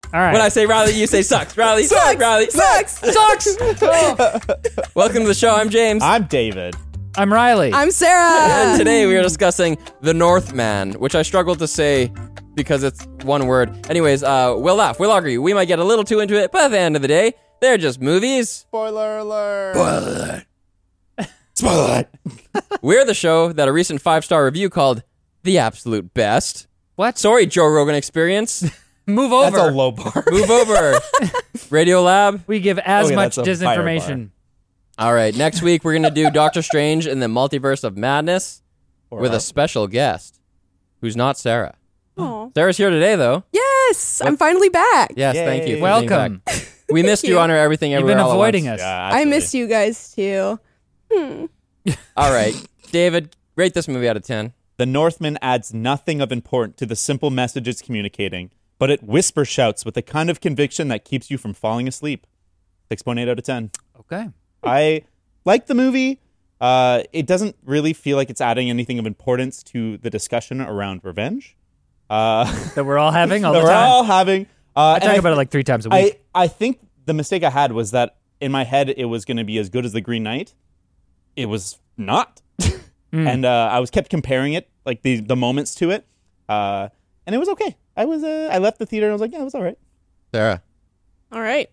All right. When I say Riley, you say sucks. Riley, sucks. Riley, Sucks. Welcome to the show. I'm James. I'm David. I'm Riley. I'm Sarah. And today we are discussing The Northman, which I struggled to say because it's one word. Anyways, we'll laugh. We'll argue. We might get a little too into it, but at the end of the day, they're just movies. Spoiler alert. Spoiler Spoiler. We're the show that a recent 5-star review called the absolute best. What? Sorry, Joe Rogan Experience. Move over. That's a low bar. Move over. Radio Lab. We give as Okay, much that's a fire disinformation. All right, next week we're going to do Doctor Strange in the Multiverse of Madness with a special guest who's not Sarah. Aw. Sarah's here today, though. Yes, I'm finally back. Yes, Yay. thank you. for being Welcome. back. We missed you you. on our Everything You've Everywhere been All at avoiding Once. us. Yeah, I miss you guys too. All right, David, rate this movie out of 10. The Northman adds nothing of importance to the simple message it's communicating, but it whisper shouts with the kind of conviction that keeps you from falling asleep. 6.8 out of 10. Okay. I like the movie. It doesn't really feel like it's adding anything of importance to the discussion around revenge. That we're all having all that the we're time. all having. I And talk about it like 3 times a week. I think the mistake I had was that in my head it was going to be as good as The Green Knight. It was not. And I was kept comparing it, like the moments to it. And it was okay. I left the theater and I was like, yeah, it was all right. Sarah. All right.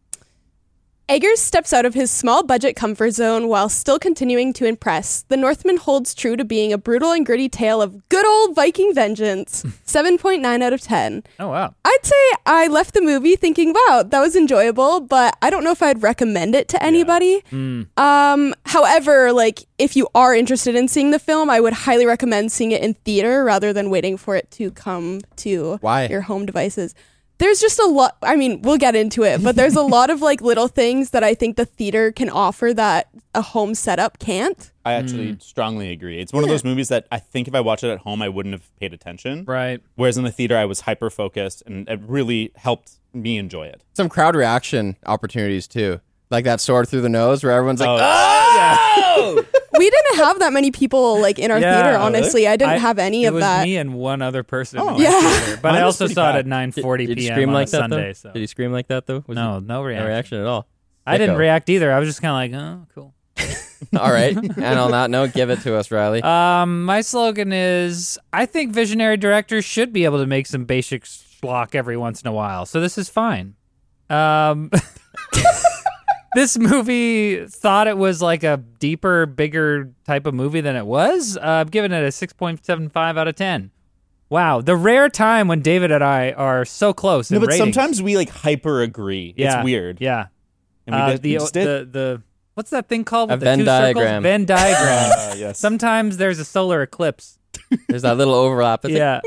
Eggers steps out of his small budget comfort zone while still continuing to impress. The Northman holds true to being a brutal and gritty tale of good old Viking vengeance. 7.9 out of 10. Oh, wow. I'd say I left the movie thinking, wow, that was enjoyable, but I don't know if I'd recommend it to anybody. However, like, if you are interested in seeing the film, I would highly recommend seeing it in theater rather than waiting for it to come to Why? your home devices. There's just a lot, I mean, we'll get into it, but there's a lot of like little things that I think the theater can offer that a home setup can't. I actually strongly agree. It's one of those movies that I think if I watched it at home, I wouldn't have paid attention. Right. Whereas in the theater, I was hyper-focused, and it really helped me enjoy it. Some crowd reaction opportunities, too. Like that sword through the nose where everyone's like, We didn't have that many people like in our Yeah. theater, Oh, really? honestly. I didn't have any of It was that. me and one other person. Oh. in my Yeah. theater. But Mine I was also pretty saw it bad. at 9:40 Did you p.m. scream on like a that, Sunday. though? So. Did you scream like that, though? Was No it- reaction. No reaction at all. I didn't Sicko. react either. I was just kind of like, oh, cool. All right. And on that note, give it to us, Riley. My slogan is, I think visionary directors should be able to make some basic schlock every once in a while. So this is fine. This movie thought it was like a deeper, bigger type of movie than it was. I'm giving it a 6.75 out of 10. Wow. The rare time when David and I are so close in No, but ratings. sometimes we like hyper-agree. Yeah, It's weird. Yeah. And we just did. the what's that thing called? A With the Venn 2 circles? diagram. Venn diagram. Yes. Sometimes there's a solar eclipse. There's that little overlap. It's Yeah.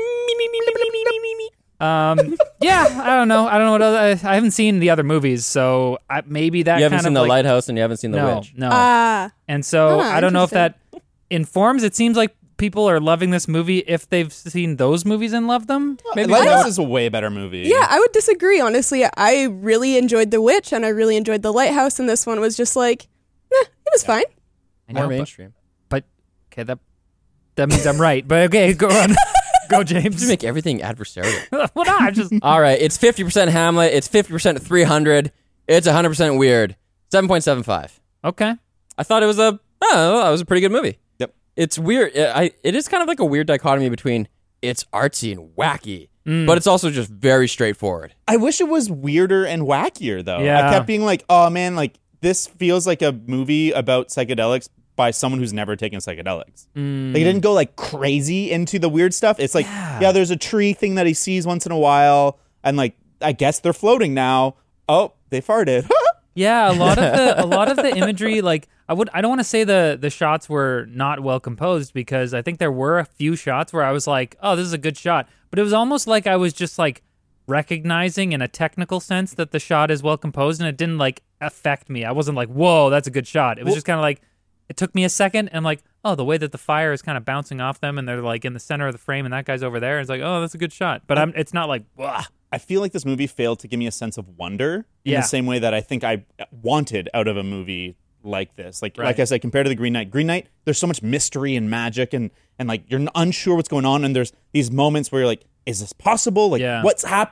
Yeah, I don't know. I don't know what else. I haven't seen the other movies, so maybe that you haven't kind seen of The like, Lighthouse and you haven't seen The no, Witch. no. Ah, And so I don't know if that interesting. informs. It seems like people are loving this movie if they've seen those movies and loved them. Maybe Lighthouse is a way better movie. yeah, I would disagree, honestly. I really enjoyed The Witch and I really enjoyed The Lighthouse, and this one was just like, it was fine. I More know, mainstream. but okay, that means I'm right. But okay, go on, go James. Just make everything adversarial. Well, no, I'm just All right. It's 50% Hamlet. It's 50% 300. It's 100% weird. 7.75. okay. I thought it was that was a pretty good movie. Yep. It's weird. It is kind of like a weird dichotomy between it's artsy and wacky, but it's also just very straightforward. I wish it was weirder and wackier, though. Yeah. I kept being like, oh, man, like, this feels like a movie about psychedelics by someone who's never taken psychedelics. Like, it didn't go, like, crazy into the weird stuff. It's like, yeah, there's a tree thing that he sees once in a while, and, like, I guess they're floating now. Oh, they farted. Yeah, a lot of the imagery, like I don't want to say the shots were not well composed, because I think there were a few shots where I was like, oh, this is a good shot, but it was almost like I was just like recognizing in a technical sense that the shot is well composed, and it didn't like affect me. I wasn't like, whoa, that's a good shot. It was just kind of like, it took me a second, and I'm like, oh, the way that the fire is kind of bouncing off them, and they're like in the center of the frame, and that guy's over there. It's like, oh, that's a good shot. But it's not like, wah. I feel like this movie failed to give me a sense of wonder in Yeah. the same way that I think I wanted out of a movie like this. Like Right. I said, compared to the Green Knight. Green Knight, there's so much mystery and magic and like you're unsure what's going on, and there's these moments where you're like, is this possible? Like Yeah. what's happening?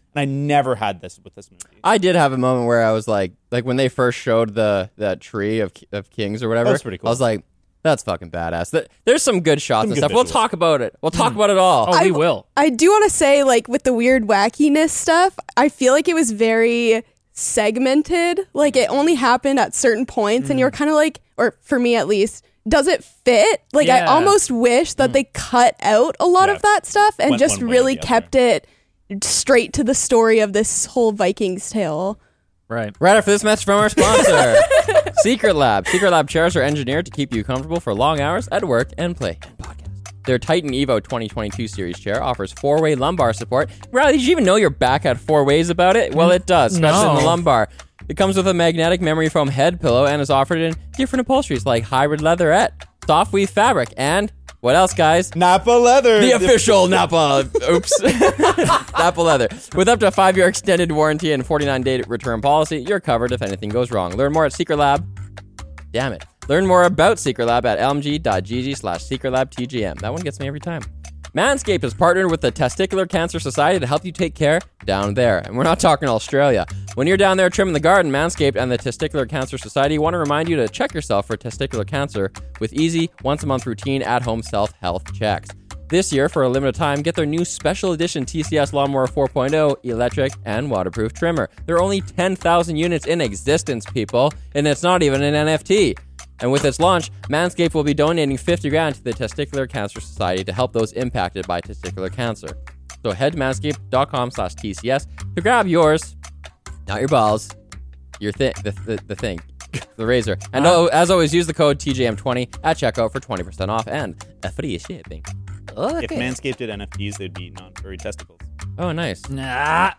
And I never had this with this movie. I did have a moment where I was like when they first showed that tree of kings or whatever. That was pretty cool. I was like, that's fucking badass. There's some good shots Some and good stuff. We'll visuals. talk about it. We'll talk about it all. Oh, we will. I do want to say, like, with the weird wackiness stuff, I feel like it was very segmented. Like, it only happened at certain points, and you're kind of like, or for me at least, does it fit? Like, I Yeah. almost wish that they cut out a lot of Yes. that stuff and Went just one way or really the other. kept it straight to the story of this whole Vikings tale. Right. Right after this message from our sponsor, Secret Lab. Secret Lab chairs are engineered to keep you comfortable for long hours at work and play and podcast. Their Titan Evo 2022 series chair offers 4-way lumbar support. Riley, did you even know your back had 4 ways about it? Well, it does, especially in the No. lumbar. It comes with a magnetic memory foam head pillow and is offered in different upholsteries like hybrid leatherette, soft weave fabric, and what else, guys? Napa leather. The official Napa, oops, Napa leather. With up to a 5-year extended warranty and 49-day return policy, you're covered if anything goes wrong. Learn more at Secret Lab. Damn it. Learn more about Secret Lab at lmg.gg/secretlabtgm. That one gets me every time. Manscaped has partnered with the Testicular Cancer Society to help you take care down there. And we're not talking Australia. When you're down there trimming the garden, Manscaped and the Testicular Cancer Society want to remind you to check yourself for testicular cancer with easy, once-a-month routine at-home self-health checks. This year, for a limited time, get their new special edition TCS Lawnmower 4.0 electric and waterproof trimmer. There are only 10,000 units in existence, people, and it's not even an NFT. And with its launch, Manscaped will be donating $50,000 to the Testicular Cancer Society to help those impacted by testicular cancer. So head to manscaped.com/TCS to grab yours, not your balls, your thing, the thing, the razor. And as always, use the code TJM20 at checkout for 20% off and a free shipping. If Manscaped did NFTs, they'd be non-furry testicles. Oh, nice. Nah.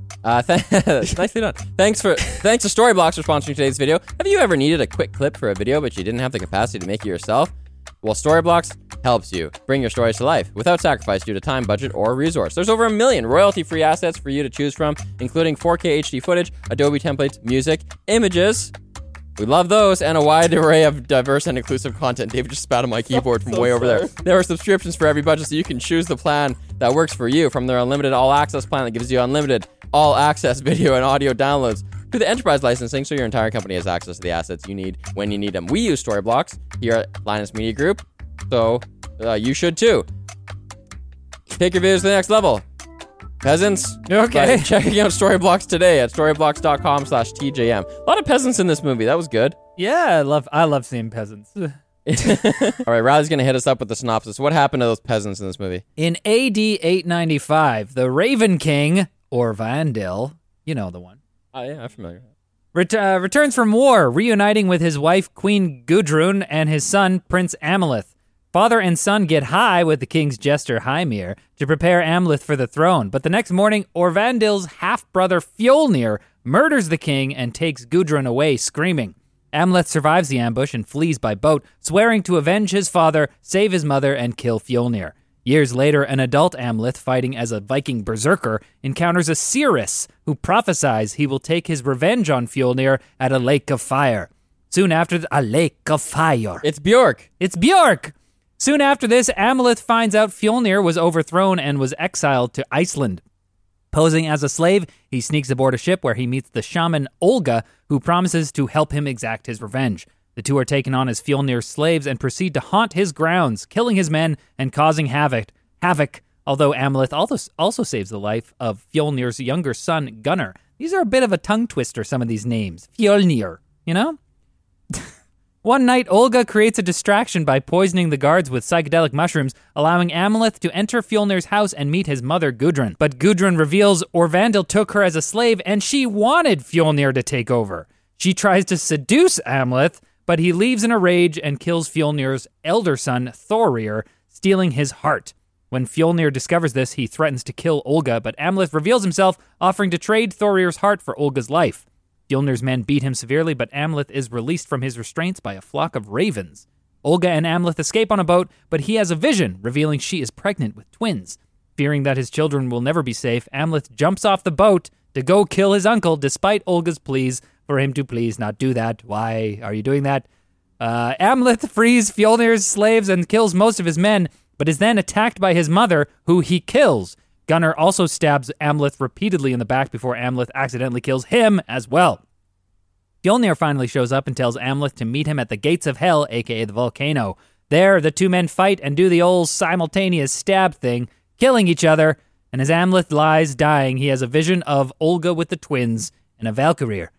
Nicely done. Thanks to Storyblocks for sponsoring today's video. Have you ever needed a quick clip for a video but you didn't have the capacity to make it yourself? Well, Storyblocks helps you bring your stories to life without sacrifice due to time, budget, or resource. There's over 1 million royalty-free assets for you to choose from, including 4K HD footage, Adobe templates, music, images. We love those, and a wide array of diverse and inclusive content. David just spat on my keyboard from way over there. There are subscriptions for every budget, so you can choose the plan that works for you, from their unlimited all-access plan that gives you unlimited all-access video and audio downloads, to the enterprise licensing, so your entire company has access to the assets you need when you need them. We use Storyblocks here at Linus Media Group, so you should too. Take your videos to the next level. Peasants, Okay. by checking out Storyblocks today at storyblocks.com/TJM. A lot of peasants in this movie. That was good. Yeah, I love seeing peasants. All right, Riley's going to hit us up with the synopsis. What happened to those peasants in this movie? In AD 895, the Raven King, or Vandil, you know the one, Oh, yeah, I'm familiar. returns from war, reuniting with his wife Queen Gudrun and his son Prince Amaleth. Father and son get high with the king's jester Hymir to prepare Amaleth for the throne, but the next morning, Orvandil's half-brother Fjolnir murders the king and takes Gudrun away screaming. Amaleth survives the ambush and flees by boat, swearing to avenge his father, save his mother, and kill Fjolnir. Years later, an adult Amaleth, fighting as a Viking berserker, encounters a seeress who prophesies he will take his revenge on Fjolnir at a lake of fire. Soon after, a lake of fire. It's Bjork. It's Björk! Soon after this, Amaleth finds out Fjolnir was overthrown and was exiled to Iceland. Posing as a slave, he sneaks aboard a ship where he meets the shaman Olga, who promises to help him exact his revenge. The two are taken on as Fjolnir's slaves and proceed to haunt his grounds, killing his men and causing havoc, although Amaleth also saves the life of Fjolnir's younger son, Gunnar. These are a bit of a tongue twister, some of these names. Fjolnir, you know? One night, Olga creates a distraction by poisoning the guards with psychedelic mushrooms, allowing Amaleth to enter Fjolnir's house and meet his mother, Gudrun. But Gudrun reveals Orvandil took her as a slave, and she wanted Fjolnir to take over. She tries to seduce Amaleth, but he leaves in a rage and kills Fjolnir's elder son, Thorir, stealing his heart. When Fjolnir discovers this, he threatens to kill Olga, but Amaleth reveals himself, offering to trade Thorir's heart for Olga's life. Fjolnir's men beat him severely, but Amaleth is released from his restraints by a flock of ravens. Olga and Amaleth escape on a boat, but he has a vision, revealing she is pregnant with twins. Fearing that his children will never be safe, Amaleth jumps off the boat to go kill his uncle, despite Olga's pleas for him to please not do that. Why are you doing that? Amaleth frees Fjolnir's slaves and kills most of his men, but is then attacked by his mother, who he kills. Gunnar also stabs Amleth repeatedly in the back before Amleth accidentally kills him as well. Fjolnir finally shows up and tells Amleth to meet him at the gates of hell, aka the volcano. There, the two men fight and do the old simultaneous stab thing, killing each other, and as Amleth lies dying, he has a vision of Olga with the twins and a Valkyrie,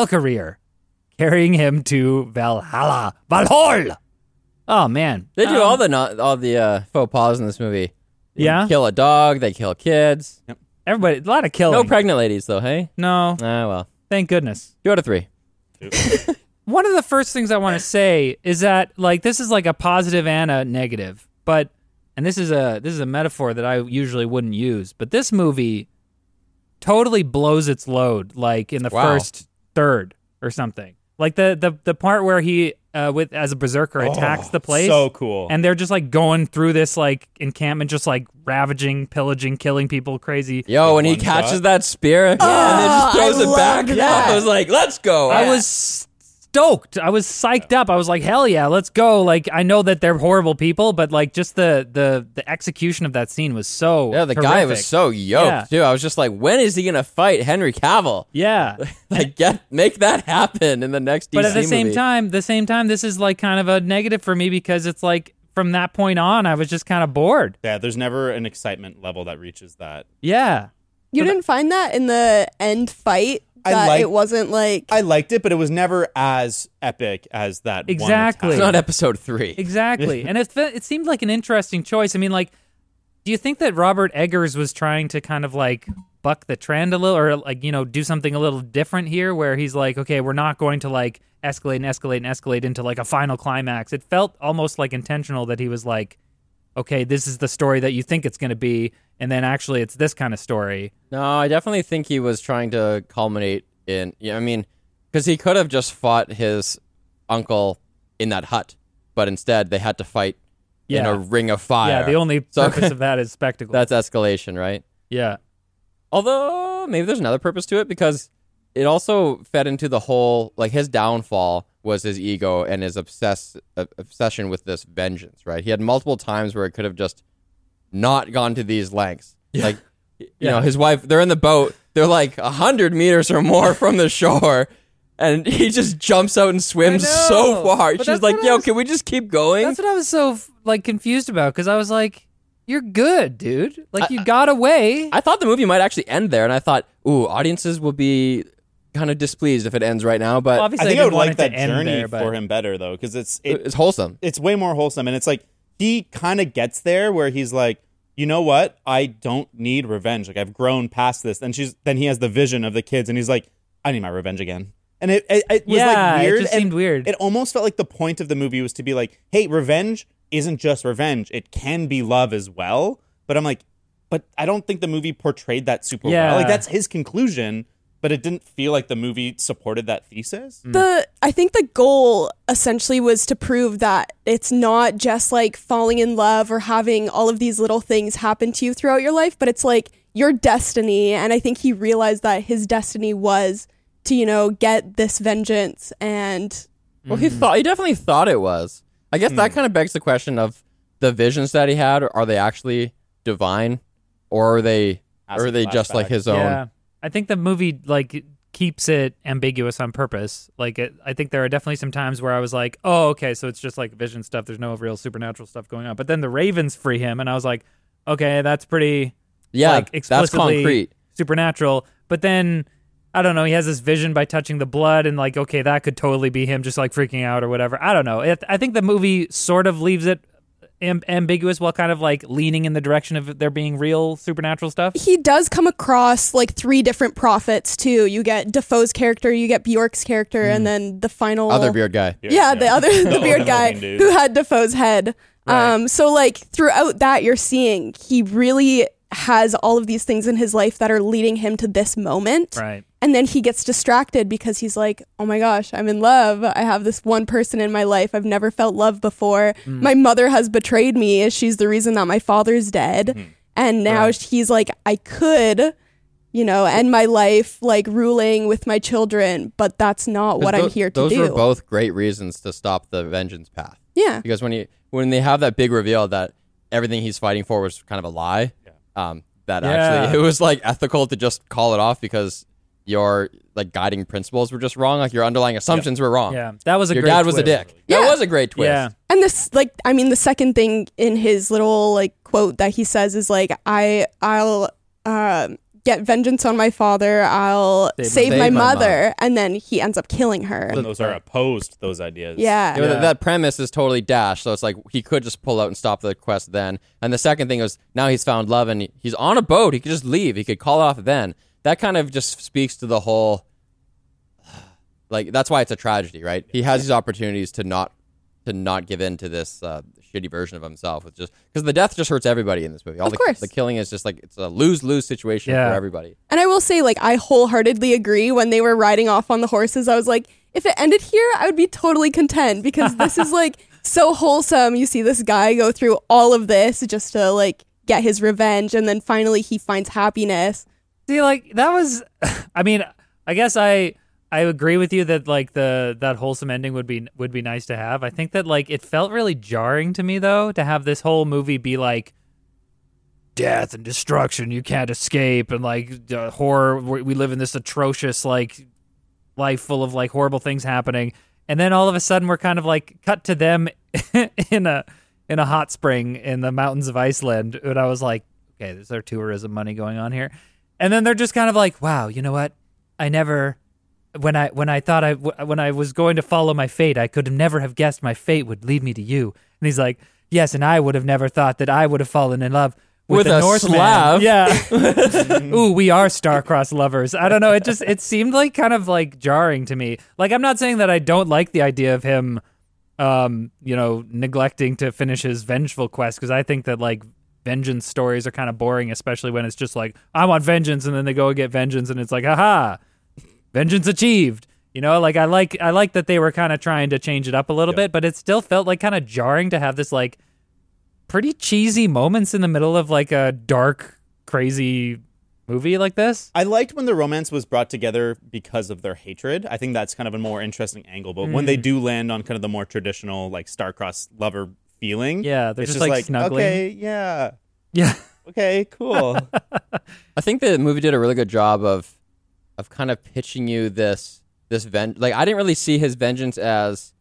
carrying him to Valhalla. Valhall! Oh, man. They do all the faux pas in this movie. They Yeah? kill a dog, they kill kids. Everybody, a lot of killing. No pregnant ladies, though, hey? No, Ah, well. thank goodness. 2 out of 3. One of the first things I want to say is that, like, this is like a positive and a negative, but, and this is a metaphor that I usually wouldn't use, but this movie totally blows its load, like in the Wow. first third or something. Like the part where he as a berserker attacks the place, So cool. and they're just like going through this like encampment, just like ravaging, pillaging, killing people, crazy. Yo, when he one catches shot. that spear and then just throws I it back, loved that. I was like, let's go. I was stoked. I was psyched up. I was like, hell yeah, let's go. Like, I know that they're horrible people, but like just the execution of that scene was so Yeah, the guy terrific. was so yoked, Yeah. too. I was just like, when is he going to fight Henry Cavill? Yeah. Like, make that happen in the next DC But at the same movie. time, this is like kind of a negative for me because it's like from that point on, I was just kind of bored. Yeah, there's never an excitement level that reaches that. Yeah. You didn't find that in the end fight I that like- it wasn't like I liked it, but it was never as epic as that. one Exactly. It's attack. not episode 3. Exactly. And it seemed like an interesting choice. I mean, like, do you think that Robert Eggers was trying to kind of like buck the trend a little, or like, you know, do something a little different here where he's like, okay, we're not going to like escalate into like a final climax? It felt almost like intentional that he was like, okay, this is the story that you think it's going to be, and then actually it's this kind of story. No, I definitely think he was trying to culminate in, I mean, because he could have just fought his uncle in that hut, but instead they had to fight in Yeah. a ring of fire. Yeah, the only So- purpose of that is spectacle. That's escalation, right? yeah. Although maybe there's another purpose to it because it also fed into the whole, like, his downfall was his ego and his obsession with this vengeance, right? He had multiple times where it could have just not gone to these lengths. Like, you know, his wife, they're in the boat, they're like 100 meters or more from the shore, and he just jumps out and swims I know, so far. but She's that's like, what I yo, was- can we just keep going? That's what I was so like confused about because I was like, you're good, dude. Like, you got away. I thought the movie might actually end there, and I thought, ooh, audiences will be kind of displeased if it ends right now, but I Obviously, think I didn't would want like it to that end journey there, but- for him better though, because it's wholesome. it's way more wholesome, and it's like he kind of gets there where he's like, you know what, I don't need revenge. Like, I've grown past this. And then he has the vision of the kids, and he's like, I need my revenge again. And it was Yeah, like it weird. just and seemed weird. It almost felt like the point of the movie was to be like, hey, revenge isn't just revenge; it can be love as well. But I'm like, but I don't think the movie portrayed that super Yeah. well. Like, that's his conclusion. But it didn't feel like the movie supported that thesis. I think the goal essentially was to prove that it's not just like falling in love or having all of these little things happen to you throughout your life, but it's like your destiny. And I think he realized that his destiny was to, you know, get this vengeance. And Well, he definitely thought it was. I guess that kind of begs the question of the visions that he had. Are they actually divine, or are they just like his own? Yeah, I think the movie like keeps it ambiguous on purpose. Like, I think there are definitely some times where I was like, oh, okay, so it's just like vision stuff. There's no real supernatural stuff going on. But then the ravens free him, and I was like, okay, that's pretty Yeah, like that's explicitly concrete. supernatural. But then I don't know, he has this vision by touching the blood, and like, okay, that could totally be him just like freaking out or whatever. I don't know. I think the movie sort of leaves it ambiguous while kind of like leaning in the direction of there being real supernatural stuff. he does come across like 3 different prophets too. You get Defoe's character, you get Bjork's character, and then the final Other beard guy. Yeah, the beard guy looking dude. who had Defoe's head. Right. So like throughout that, you're seeing he really has all of these things in his life that are leading him to this moment. Right. And then he gets distracted because he's like, oh my gosh, I'm in love. I have this one person in my life. I've never felt love before. My mother has betrayed me. She's the reason that my father's dead. And now Right. he's like, I could, you know, end my life like ruling with my children, but that's not what I'm here to Those do. were both great reasons to stop the vengeance path. Yeah. Because when they have that big reveal that everything he's fighting for was kind of a lie, that Yeah. actually. It was like ethical to just call it off because your like guiding principles were just wrong. Like your underlying assumptions were wrong. Yeah, that was a Your great dad was a twist. dick. Yeah. That was a great twist. Yeah. And this, like, I mean, the second thing in his little like quote that he says is like, I'll get vengeance on my father. I'll save my mother, and then he ends up killing her. And those are opposed, those ideas. Yeah. You know, that premise is totally dashed. So it's like he could just pull out and stop the quest then. And the second thing was now he's found love and he's on a boat. He could just leave. He could call it off then. That kind of just speaks to the whole. Like that's why it's a tragedy, right? He has these opportunities to not give in to this shitty version of himself. With just because the death just hurts everybody in this movie. Of course. The killing is just like it's a lose-lose situation Yeah. for everybody. And I will say, like, I wholeheartedly agree. When they were riding off on the horses, I was like, if it ended here, I would be totally content because this is like so wholesome. You see this guy go through all of this just to like get his revenge, and then finally he finds happiness. See, like that was. I mean, I guess I agree with you that like that wholesome ending would be nice to have. I think that like it felt really jarring to me though to have this whole movie be like death and destruction, you can't escape, and like horror. We live in this atrocious like life full of like horrible things happening, and then all of a sudden we're kind of like cut to them in a hot spring in the mountains of Iceland, and I was like, okay, there's our tourism money going on here, and then they're just kind of like, wow, you know what? I never. When I was going to follow my fate, I could never have guessed my fate would lead me to you. And he's like, yes, and I would have never thought that I would have fallen in love with a Northman. Slav. Yeah. Ooh, we are star-crossed lovers. I don't know. It seemed like kind of like jarring to me. Like I'm not saying that I don't like the idea of him, neglecting to finish his vengeful quest because I think that like vengeance stories are kind of boring, especially when it's just like I want vengeance, and then they go and get vengeance, and it's like, haha. Vengeance achieved. You know, like I like that they were kind of trying to change it up a little bit, but it still felt like kind of jarring to have this like pretty cheesy moments in the middle of like a dark, crazy movie like this. I liked when the romance was brought together because of their hatred. I think that's kind of a more interesting angle. But when they do land on kind of the more traditional like star-crossed lover feeling, Yeah, they're it's just like snuggling. okay, yeah, Yeah. okay, cool. I think the movie did a really good job of kind of pitching you this like I didn't really see his vengeance as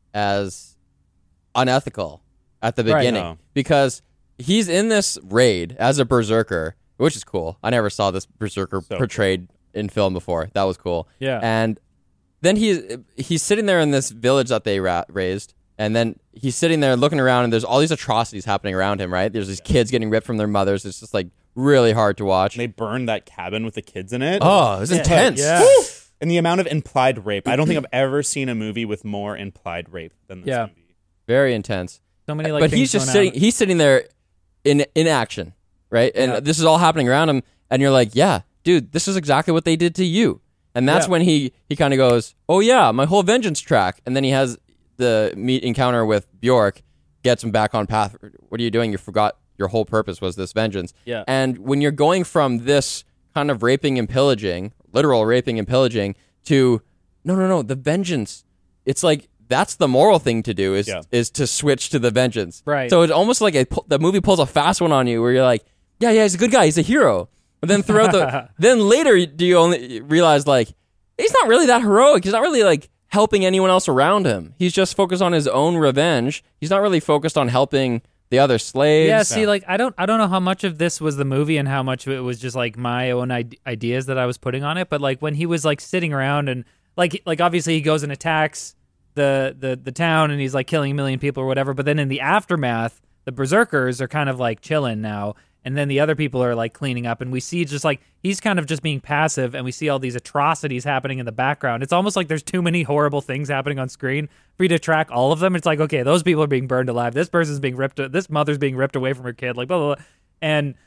unethical at the Right. beginning No. because he's in this raid as a berserker, which is cool. I never saw this berserker So portrayed in film before. That was cool. Yeah. And then he's sitting there in this village that they raised, and then he's sitting there looking around, and there's all these atrocities happening around him. Right? There's these kids getting ripped from their mothers. It's just like really hard to watch. They burned that cabin with the kids in it. Oh, it was intense. Yeah. And the amount of implied rape. I don't think I've ever seen a movie with more implied rape than this Yeah. movie. Very intense. So many like But things he's just going sitting. on. He's sitting there in action, right? And Yeah. this is all happening around him, and you're like, "Yeah, dude, this is exactly what they did to you." And that's Yeah. when he kind of goes, "Oh yeah, my whole vengeance track." And then he has the encounter with Bjork, gets him back on path. What are you doing? You forgot your whole purpose was this vengeance. Yeah. And when you're going from this kind of raping and pillaging, literal raping and pillaging, to no, the vengeance. It's like that's the moral thing to do is to switch to the vengeance. Right. So it's almost like the movie pulls a fast one on you where you're like, yeah, he's a good guy, he's a hero. But then throughout then later do you only realize like he's not really that heroic. He's not really like helping anyone else around him. He's just focused on his own revenge. He's not really focused on helping the other slaves. Yeah, see, like I don't know how much of this was the movie and how much of it was just like my own ideas that I was putting on it. But like when he was like sitting around and like obviously he goes and attacks the town and he's like killing a million people or whatever. But then in the aftermath, the berserkers are kind of like chilling now, and then the other people are like cleaning up, and we see just like he's kind of just being passive, and we see all these atrocities happening in the background. It's almost like there's too many horrible things happening on screen for you to track all of them. It's like, okay, those people are being burned alive. This person's being ripped. This mother's being ripped away from her kid. Like blah blah blah. And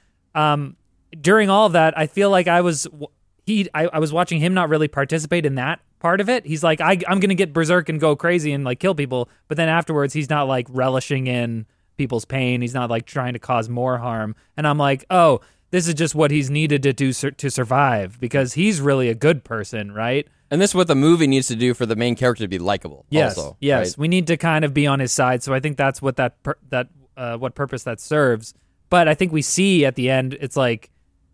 during all of that, I feel like I was watching him not really participate in that part of it. He's like, I'm gonna get berserk and go crazy and like kill people, but then afterwards he's not like relishing in people's pain. He's not like trying to cause more harm. And I'm like, oh, this is just what he's needed to do to survive because he's really a good person, right? And this is what the movie needs to do for the main character to be likable. Yes, also, yes, right? we need to kind of be on his side. So I think that's what what purpose that serves. But I think we see at the end, it's like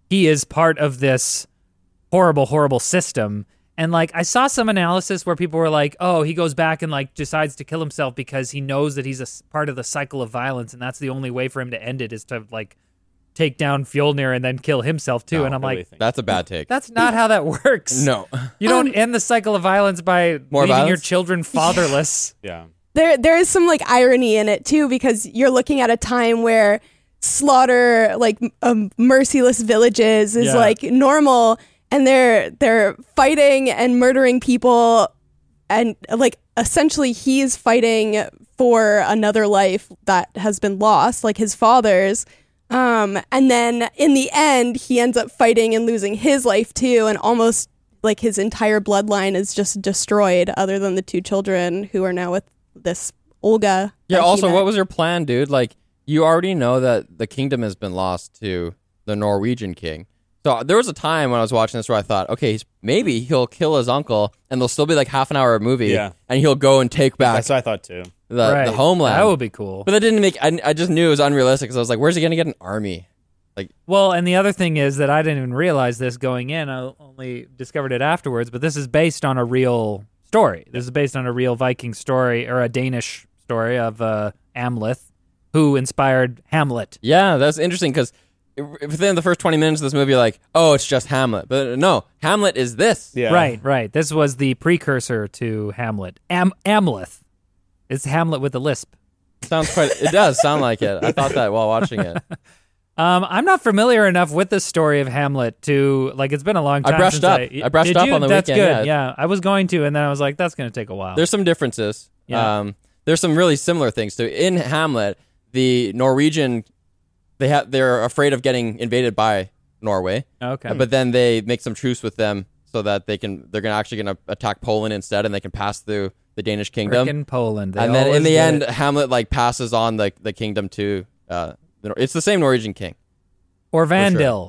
he is part of this horrible, horrible system. And like I saw some analysis where people were like, "Oh, he goes back and like decides to kill himself because he knows that he's part of the cycle of violence, and that's the only way for him to end it is to like take down Fjolnir and then kill himself too." No, and I'm really like, think- That's a bad take. "That's not how that works. No. You don't end the cycle of violence by More leaving your violence? children fatherless." Yeah. There is some like irony in it too, because you're looking at a time where slaughter, like merciless villages, is Yeah. like normal, and they're fighting and murdering people, and like essentially he's fighting for another life that has been lost, like his father's. And then in the end, he ends up fighting and losing his life too, and almost like his entire bloodline is just destroyed, other than the two children who are now with this Olga. Yeah, that he also, met. what was your plan, dude? Like, you already know that the kingdom has been lost to the Norwegian king. So there was a time when I was watching this where I thought, okay, maybe he'll kill his uncle and there'll still be like half an hour of movie Yeah. and he'll go and take back That's what I thought too. the homeland. That would be cool. But that didn't make, I just knew it was unrealistic because I was like, where's he going to get an army? Well, and the other thing is that I didn't even realize this going in. I only discovered it afterwards, but this is based on a real story. This is based on a real Viking story, or a Danish story of Amleth, who inspired Hamlet. Yeah, that's interesting because within the first 20 minutes of this movie, you're like, oh, it's just Hamlet. But no, Hamlet is this. Yeah. Right. This was the precursor to Hamlet. Amleth. It's Hamlet with a lisp. It does sound like it. I thought that while watching it. I'm not familiar enough with the story of Hamlet to, like, it's been a long time I brushed since up. I brushed Did up you? on the That's weekend, good. yeah. I was going to, and then I was like, that's going to take a while. There's some differences. Yeah. There's some really similar things too. In Hamlet, the Norwegian, they're afraid of getting invaded by Norway, Okay. but then they make some truce with them so that they're actually gonna attack Poland instead, and they can pass through the Danish kingdom. Frickin' Poland. They And then in always the get end, it. Hamlet like passes on the kingdom to it's the same Norwegian king. Or Vandil,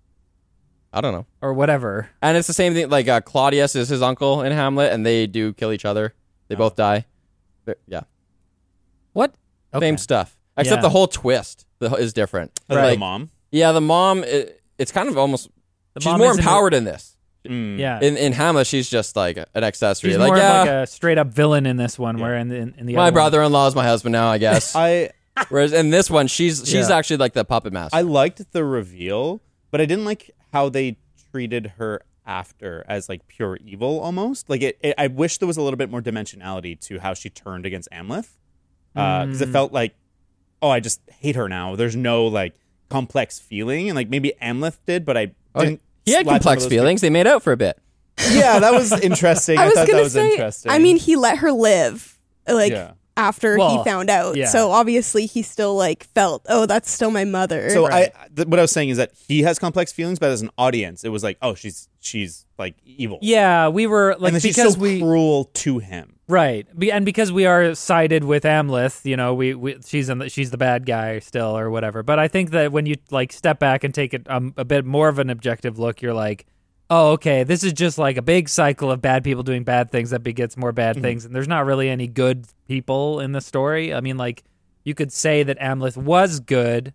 I don't know. or whatever. And it's the same thing. Like Claudius is his uncle in Hamlet, and they do kill each other. They both die. Yeah. What? Okay. Same stuff, except Yeah. the whole twist is different. Like Like, the mom. yeah, the mom. It's kind of almost. The She's mom more isn't- empowered in this. Yeah. In Hamlet, she's just like an accessory. She's like, more yeah, of like a straight up villain in this one, where in the my other one- brother-in-law is my husband now, I guess. I Whereas in this one, she's Yeah. actually like the puppet master. I liked the reveal, but I didn't like how they treated her after as like pure evil almost. Like I wish there was a little bit more dimensionality to how she turned against Amleth, because it felt like, oh, I just hate her now. There's no like complex feeling, and like maybe Amleth did, but I didn't. he had latch onto complex those feelings. They made out for a bit. Yeah, that was interesting. I, I was thought gonna that was say, interesting. I mean, he let her live, like Yeah. after Well, he found out. yeah. So obviously he still like felt, oh, that's still my mother. So Right. what I was saying is that he has complex feelings, but as an audience, it was like, oh, she's like evil. Yeah, we were like, and then she's because so we cruel to him. right, and because we are sided with Amleth, you know, she's the bad guy still or whatever. But I think that when you like step back and take it a bit more of an objective look, you're like, oh, okay, this is just like a big cycle of bad people doing bad things that begets more bad things, and there's not really any good people in the story. I mean, like, you could say that Amleth was good.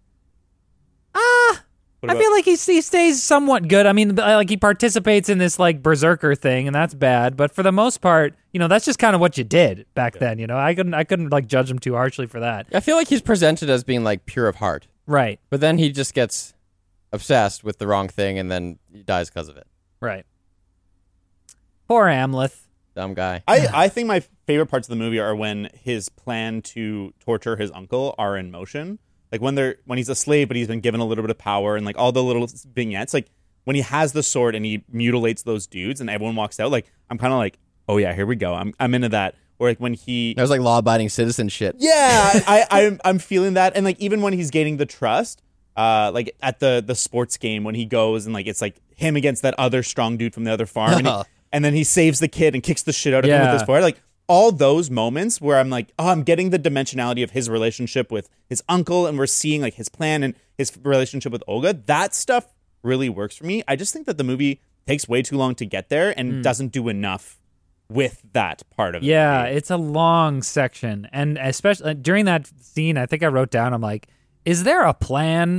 What I feel like he stays somewhat good. I mean, like, he participates in this like berserker thing, and that's bad. But for the most part, you know, that's just kind of what you did back then. You know, I couldn't like judge him too harshly for that. I feel like he's presented as being like pure of heart, Right, but then he just gets obsessed with the wrong thing, and then he dies because of it. right. Poor Amleth. Dumb guy. I think my favorite parts of the movie are when his plan to torture his uncle are in motion. Like when he's a slave, but he's been given a little bit of power, and like all the little vignettes. Like when he has the sword and he mutilates those dudes, and everyone walks out. Like I'm kind of like, oh yeah, here we go. I'm into that. Or like when he, That was like law-abiding citizen shit. yeah, I'm feeling that. And like even when he's gaining the trust, like at the sports game when he goes and like it's like him against that other strong dude from the other farm, and then he saves the kid and kicks the shit out of him with Yeah. his sword. Like all those moments where I'm like, oh, I'm getting the dimensionality of his relationship with his uncle, and we're seeing like his plan and his relationship with Olga. That stuff really works for me. I just think that the movie takes way too long to get there and doesn't do enough with that part of it. Yeah, it's a long section, and especially during that scene, I think I wrote down, I'm like, is there a plan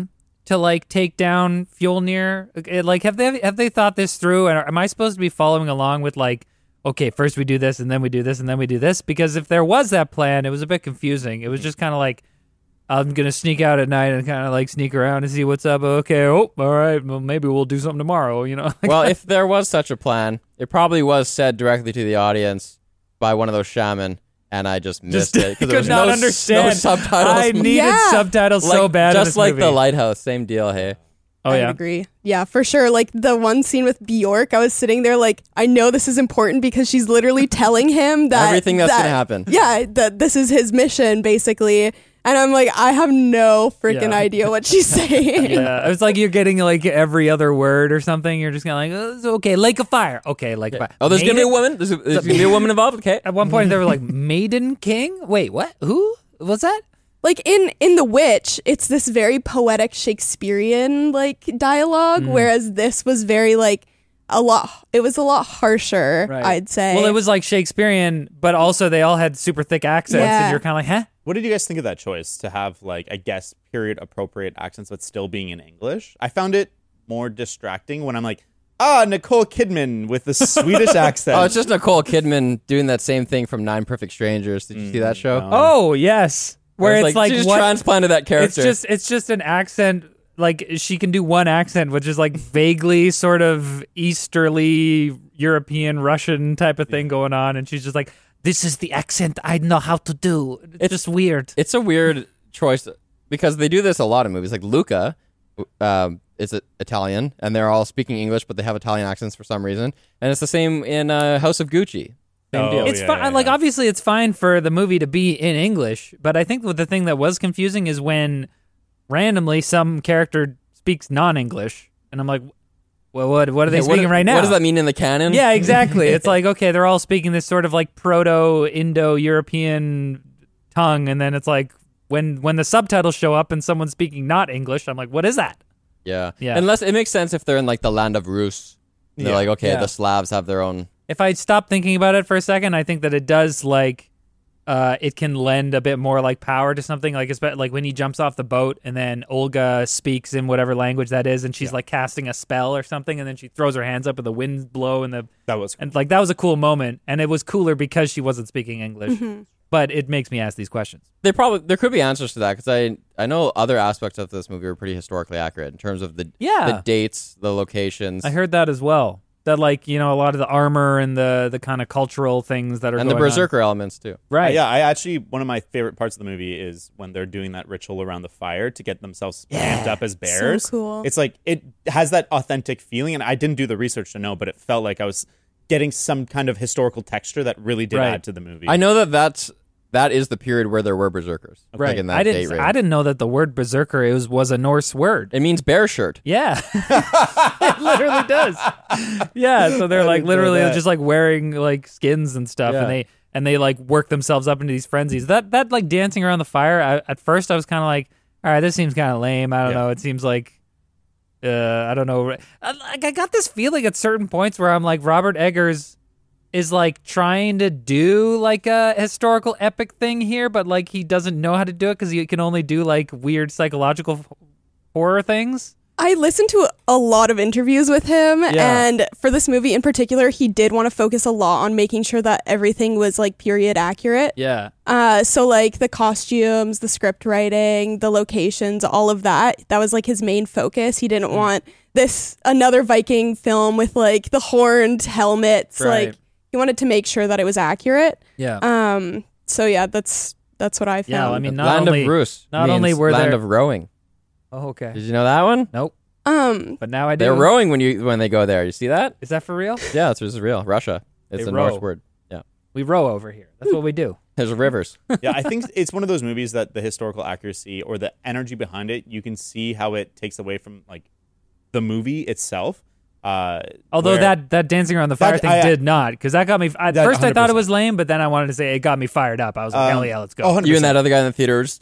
to like take down Fjolnir? Like, have they thought this through? And am I supposed to be following along with like, okay, first we do this, and then we do this, and then we do this? Because if there was that plan, it was a bit confusing. It was just kind of like, I'm gonna sneak out at night and kind of like sneak around and see what's up. Okay, all right, well maybe we'll do something tomorrow. You know. Well, if there was such a plan, it probably was said directly to the audience by one of those shaman, and I just missed it because there was could not no understand. subtitles. I needed Yeah. subtitles so bad. in just this like movie. the Lighthouse, same deal. Hey, Oh I would yeah. agree. Yeah, for sure. Like the one scene with Bjork, I was sitting there like, I know this is important because she's literally telling him that everything that's gonna happen. Yeah, that this is his mission basically. And I'm like, I have no freaking Yeah. idea what she's saying. Yeah, it's like you're getting like every other word or something. You're just kind of like, oh, it's okay, Lake of Fire. Okay, Lake of Fire. Oh, there's gonna be a Maiden- woman. There's gonna be a woman involved. Okay. At one point, they were like, Maiden King? Wait, what? Who? What's that? Like in The Witch, it's this very poetic Shakespearean like dialogue, whereas this was very like it was a lot harsher, Right. I'd say. Well, it was like Shakespearean, but also they all had super thick accents, Yeah. and you're kind of like, huh? What did you guys think of that choice to have, like, I guess, period appropriate accents, but still being in English? I found it more distracting when I'm like, Nicole Kidman with the Swedish accent. Oh, it's just Nicole Kidman doing that same thing from Nine Perfect Strangers. Did you see that show? no. Oh, yes. Where It was it's like she just what? transplanted that character. It's just an accent. Like she can do one accent, which is like vaguely sort of Easterly European Russian type of thing going on, and she's just like, "This is the accent I know how to do." It's just weird. It's a weird choice because they do this a lot in movies. Like Luca is Italian, and they're all speaking English, but they have Italian accents for some reason. And it's the same in House of Gucci. Same Oh, deal. It's yeah, fine. yeah, Like yeah. obviously, it's fine for the movie to be in English, but I think the thing that was confusing is when randomly some character speaks non-English, and I'm like, well, what are they Yeah, speaking right now? What does that mean in the canon? Yeah, exactly. It's like, okay, they're all speaking this sort of like proto-Indo-European tongue, and then it's like when the subtitles show up and someone's speaking not English, I'm like, what is that? Yeah. Yeah. Unless it makes sense if they're in like the land of Rus. They're Yeah. like, okay, Yeah. the Slavs have their own. If I stop thinking about it for a second, I think that it does like it can lend a bit more like power to something. Like it's like when he jumps off the boat and then Olga speaks in whatever language that is, and she's like casting a spell or something, and then she throws her hands up and the winds blow and That was and like that was a cool moment, and it was cooler because she wasn't speaking English. But it makes me ask these questions. There could be answers to that because I know other aspects of this movie are pretty historically accurate in terms of the dates, the locations, I heard that as well. That like, you know, a lot of the armor and the kind of cultural things that are and the going on. berserker elements too. Right. Yeah, I actually, one of my favorite parts of the movie is when they're doing that ritual around the fire to get themselves amped up as bears. So cool. It's like, it has that authentic feeling, and I didn't do the research to know, but it felt like I was getting some kind of historical texture that really did Right. add to the movie. I know that is the period where there were berserkers. Right. Like in that I date didn't range. I didn't know that the word berserker was a Norse word. It means bear shirt. Yeah. It literally does. Yeah, so they're like didn't know literally that. just like wearing like skins and stuff, Yeah. and they like work themselves up into these frenzies. That like dancing around the fire, at first I was kind of like, all right, this seems kind of lame. I don't Yeah. know. It seems like I don't know. I got this feeling at certain points where I'm like, Robert Eggers is like trying to do like a historical epic thing here, but like he doesn't know how to do it because he can only do like weird psychological horror things. I listened to a lot of interviews with him, Yeah. and for this movie in particular, he did want to focus a lot on making sure that everything was like period accurate. Yeah. So like the costumes, the script writing, the locations, all of that was like his main focus. He didn't want another Viking film with like the horned helmets. Right. Like he wanted to make sure that it was accurate. Yeah. So yeah, that's what I found. Yeah, I mean, not land only of Rus. not means only were land there- of rowing. Oh, okay. Did you know that one? Nope. Um, But now I do. They're rowing when they go there. You see that? Is that for real? Yeah, this is real. Russia. It's They a row. Norse word. Yeah. We row over here. That's what we do. There's rivers. Yeah, I think it's one of those movies that the historical accuracy or the energy behind it, you can see how it takes away from like the movie itself. Although where- that dancing around the fire That- thing I- did not, because that got me. At That first, I thought it 100%. was lame, but then I wanted to say it got me fired up. I was like, hell yeah, let's go. 100%. You and that other guy in the theater were just,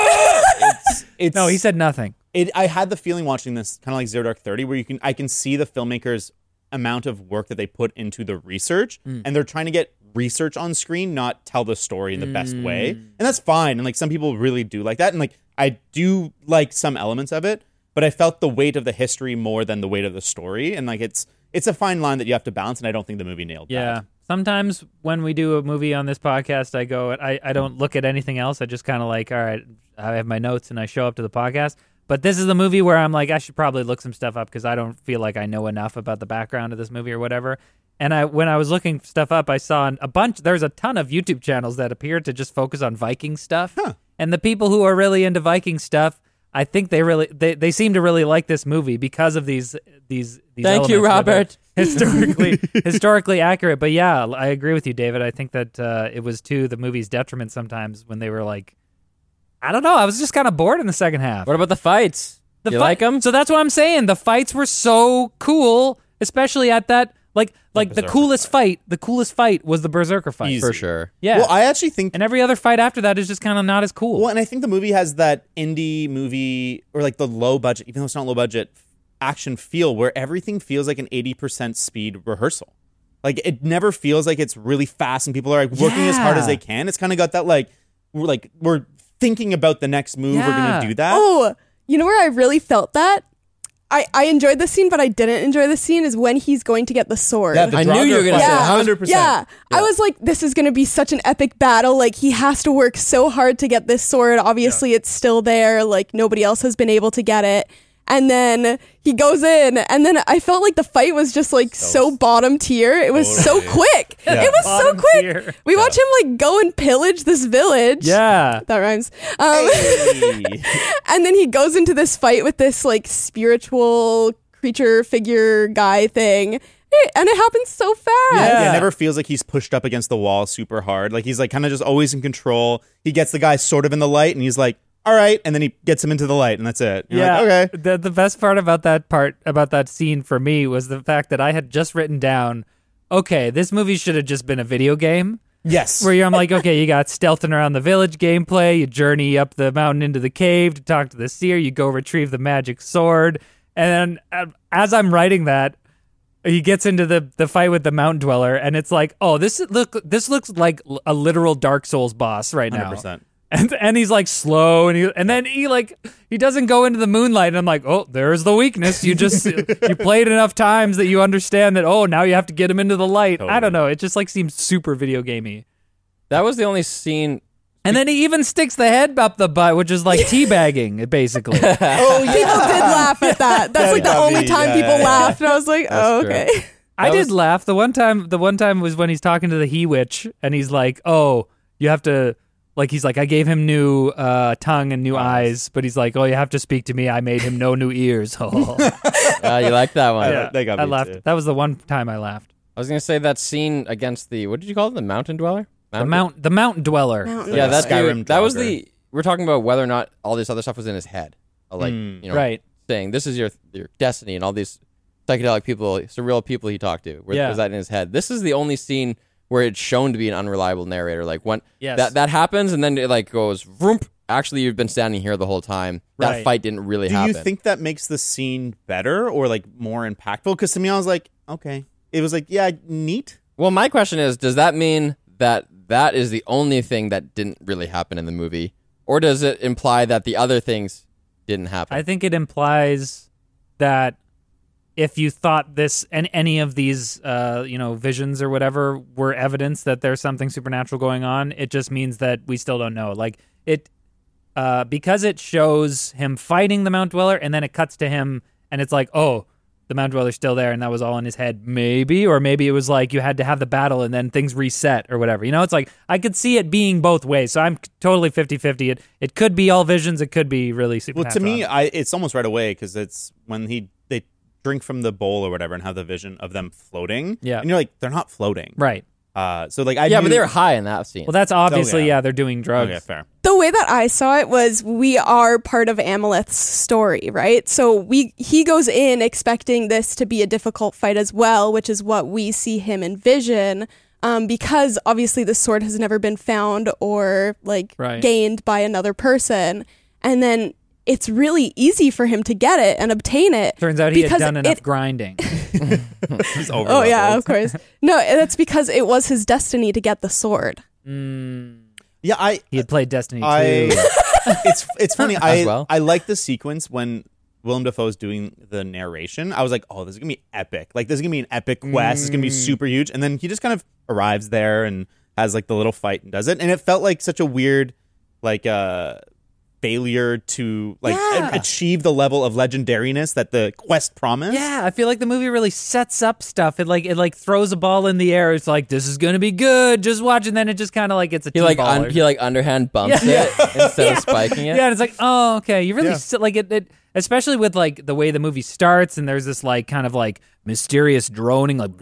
It's, No, he said nothing. I had the feeling watching this kind of like Zero Dark 30, where I can see the filmmakers' amount of work that they put into the research, and they're trying to get research on screen, not tell the story in the best way, and that's fine. And like some people really do like that, and like I do like some elements of it, but I felt the weight of the history more than the weight of the story. And like it's a fine line that you have to balance, and I don't think the movie nailed Yeah. that. Sometimes when we do a movie on this podcast, I don't look at anything else. I just kind of like, all right, I have my notes and I show up to the podcast. But this is the movie where I'm like, I should probably look some stuff up because I don't feel like I know enough about the background of this movie or whatever. And when I was looking stuff up, I saw there's a ton of YouTube channels that appear to just focus on Viking stuff. Huh. And the people who are really into Viking stuff, I think they seem to really like this movie because of these Thank you, elements that are Robert. historically accurate. But yeah, I agree with you, David. I think that it was to the movie's detriment sometimes when they were like, I don't know. I was just kind of bored in the second half. What about the fights? You like them? So that's what I'm saying. The fights were so cool, especially at that the Berserker coolest fight. The coolest fight was the Berserker fight. Easy. For sure. Yeah. Well, I actually think And every other fight after that is just kind of not as cool. Well, and I think the movie has that indie movie or like the low budget, even though it's not low budget, action feel where everything feels like an 80% speed rehearsal. Like it never feels like it's really fast and people are like working as hard as they can. It's kind of got that we're thinking about the next move. We're Yeah. gonna do that. Oh, you know where I really felt that? I enjoyed the scene, but I didn't enjoy the scene is when he's going to get the sword. Yeah, the I knew you were Draugr gonna fight, say that. 100%. Yeah. I was like, this is going to be such an epic battle. Like, he has to work so hard to get this sword. Obviously, it's still there. Like, nobody else has been able to get it. And then he goes in, and then I felt like the fight was just like so bottom tier. It was so quick. Yeah. It was so Bottom quick. tier. We watch him like go and pillage this village. yeah. That rhymes. Hey. And then he goes into this fight with this like spiritual creature figure guy thing. And it happens so fast. Yeah. Yeah, it never feels like he's pushed up against the wall super hard. Like he's like kind of just always in control. He gets the guy sort of in the light, and he's like, all right, and then he gets him into the light, and that's it. You're Yeah. like, okay. The best part about that scene for me was the fact that I had just written down, okay, this movie should have just been a video game. Yes. Where I'm like, okay, you got stealthing around the village gameplay, you journey up the mountain into the cave to talk to the seer, you go retrieve the magic sword, and then as I'm writing that, he gets into the fight with the mountain dweller, and it's like, oh, this looks like a literal Dark Souls boss right now. 100%. And he's like slow, and then he doesn't go into the moonlight, and I'm like, oh, there's the weakness. You just you played enough times that you understand that. Oh, now you have to get him into the light. I don't know. It just like seems super video gamey. That was the only scene. And then he even sticks the head up the butt, which is like teabagging, basically. Oh, people did laugh at that. That's like the only time people laughed. And I was like, oh, true. okay. I That did was- laugh. The one time was when he's talking to the he witch, and he's like, oh, you have to. Like, he's like, I gave him new tongue and new eyes, but he's like, oh, you have to speak to me. I made him no new ears. Oh. You like that one? Yeah. They got I me laughed. too. That was the one time I laughed. I was gonna say that scene against the, what did you call it? The mountain dweller? The mountain dweller. Mountain Yeah, that Skyrim dude, that was Draugr. we're talking about whether or not all this other stuff was in his head. Like, you know, Right. saying this is your destiny, and all these psychedelic people, surreal people he talked to. Yeah. Was that in his head? This is the only scene where it's shown to be an unreliable narrator. Like when Yes. that happens, and then it like goes vroom. Actually, you've been standing here the whole time. That Right. fight didn't really Do happen. you think that makes the scene better or like more impactful? Because to me, I was like, okay. It was like, yeah, neat. Well, my question is, does that mean that that is the only thing that didn't really happen in the movie, or does it imply that the other things didn't happen? I think it implies that if you thought this and any of these, visions or whatever were evidence that there's something supernatural going on, it just means that we still don't know. Like it, because it shows him fighting the Mount Dweller, and then it cuts to him, and it's like, oh, the Mount Dweller's still there, and that was all in his head, maybe, or maybe it was like you had to have the battle and then things reset or whatever. You know, it's like I could see it being both ways. So I'm totally 50-50. It could be all visions. It could be really Well, supernatural. to me, it's almost right away because it's when they drink from the bowl or whatever and have the vision of them floating. Yeah. And you're like, they're not floating. right. So like, I yeah, knew, but they were high in that scene. Well, that's obviously, Oh, yeah. they're doing drugs. Okay, fair. The way that I saw it was we are part of Amaleth's story, right? So he goes in expecting this to be a difficult fight as well, which is what we see him envision, because obviously the sword has never been found or like Right. gained by another person, and then it's really easy for him to get it and obtain it. Turns out he had because done enough it- grinding. It's over. Oh yeah, of course. No, that's because it was his destiny to get the sword. Yeah, He had played Destiny 2. it's funny. As well. I like the sequence when Willem Dafoe's doing the narration, I was like, oh, this is gonna be epic. Like, this is gonna be an epic quest. It's gonna be super huge. And then he just kind of arrives there and has like the little fight and does it. And it felt like such a weird, like, failure to like achieve the level of legendariness that the quest promised. Yeah, I feel like the movie really sets up stuff. It throws a ball in the air. It's like, this is gonna be good. Just watch, and then it just kind of like gets a T-ball. He underhand bumps it instead of spiking it. Yeah, and it's like, oh, okay. You really like it, especially with like the way the movie starts, and there's this like kind of like mysterious droning, like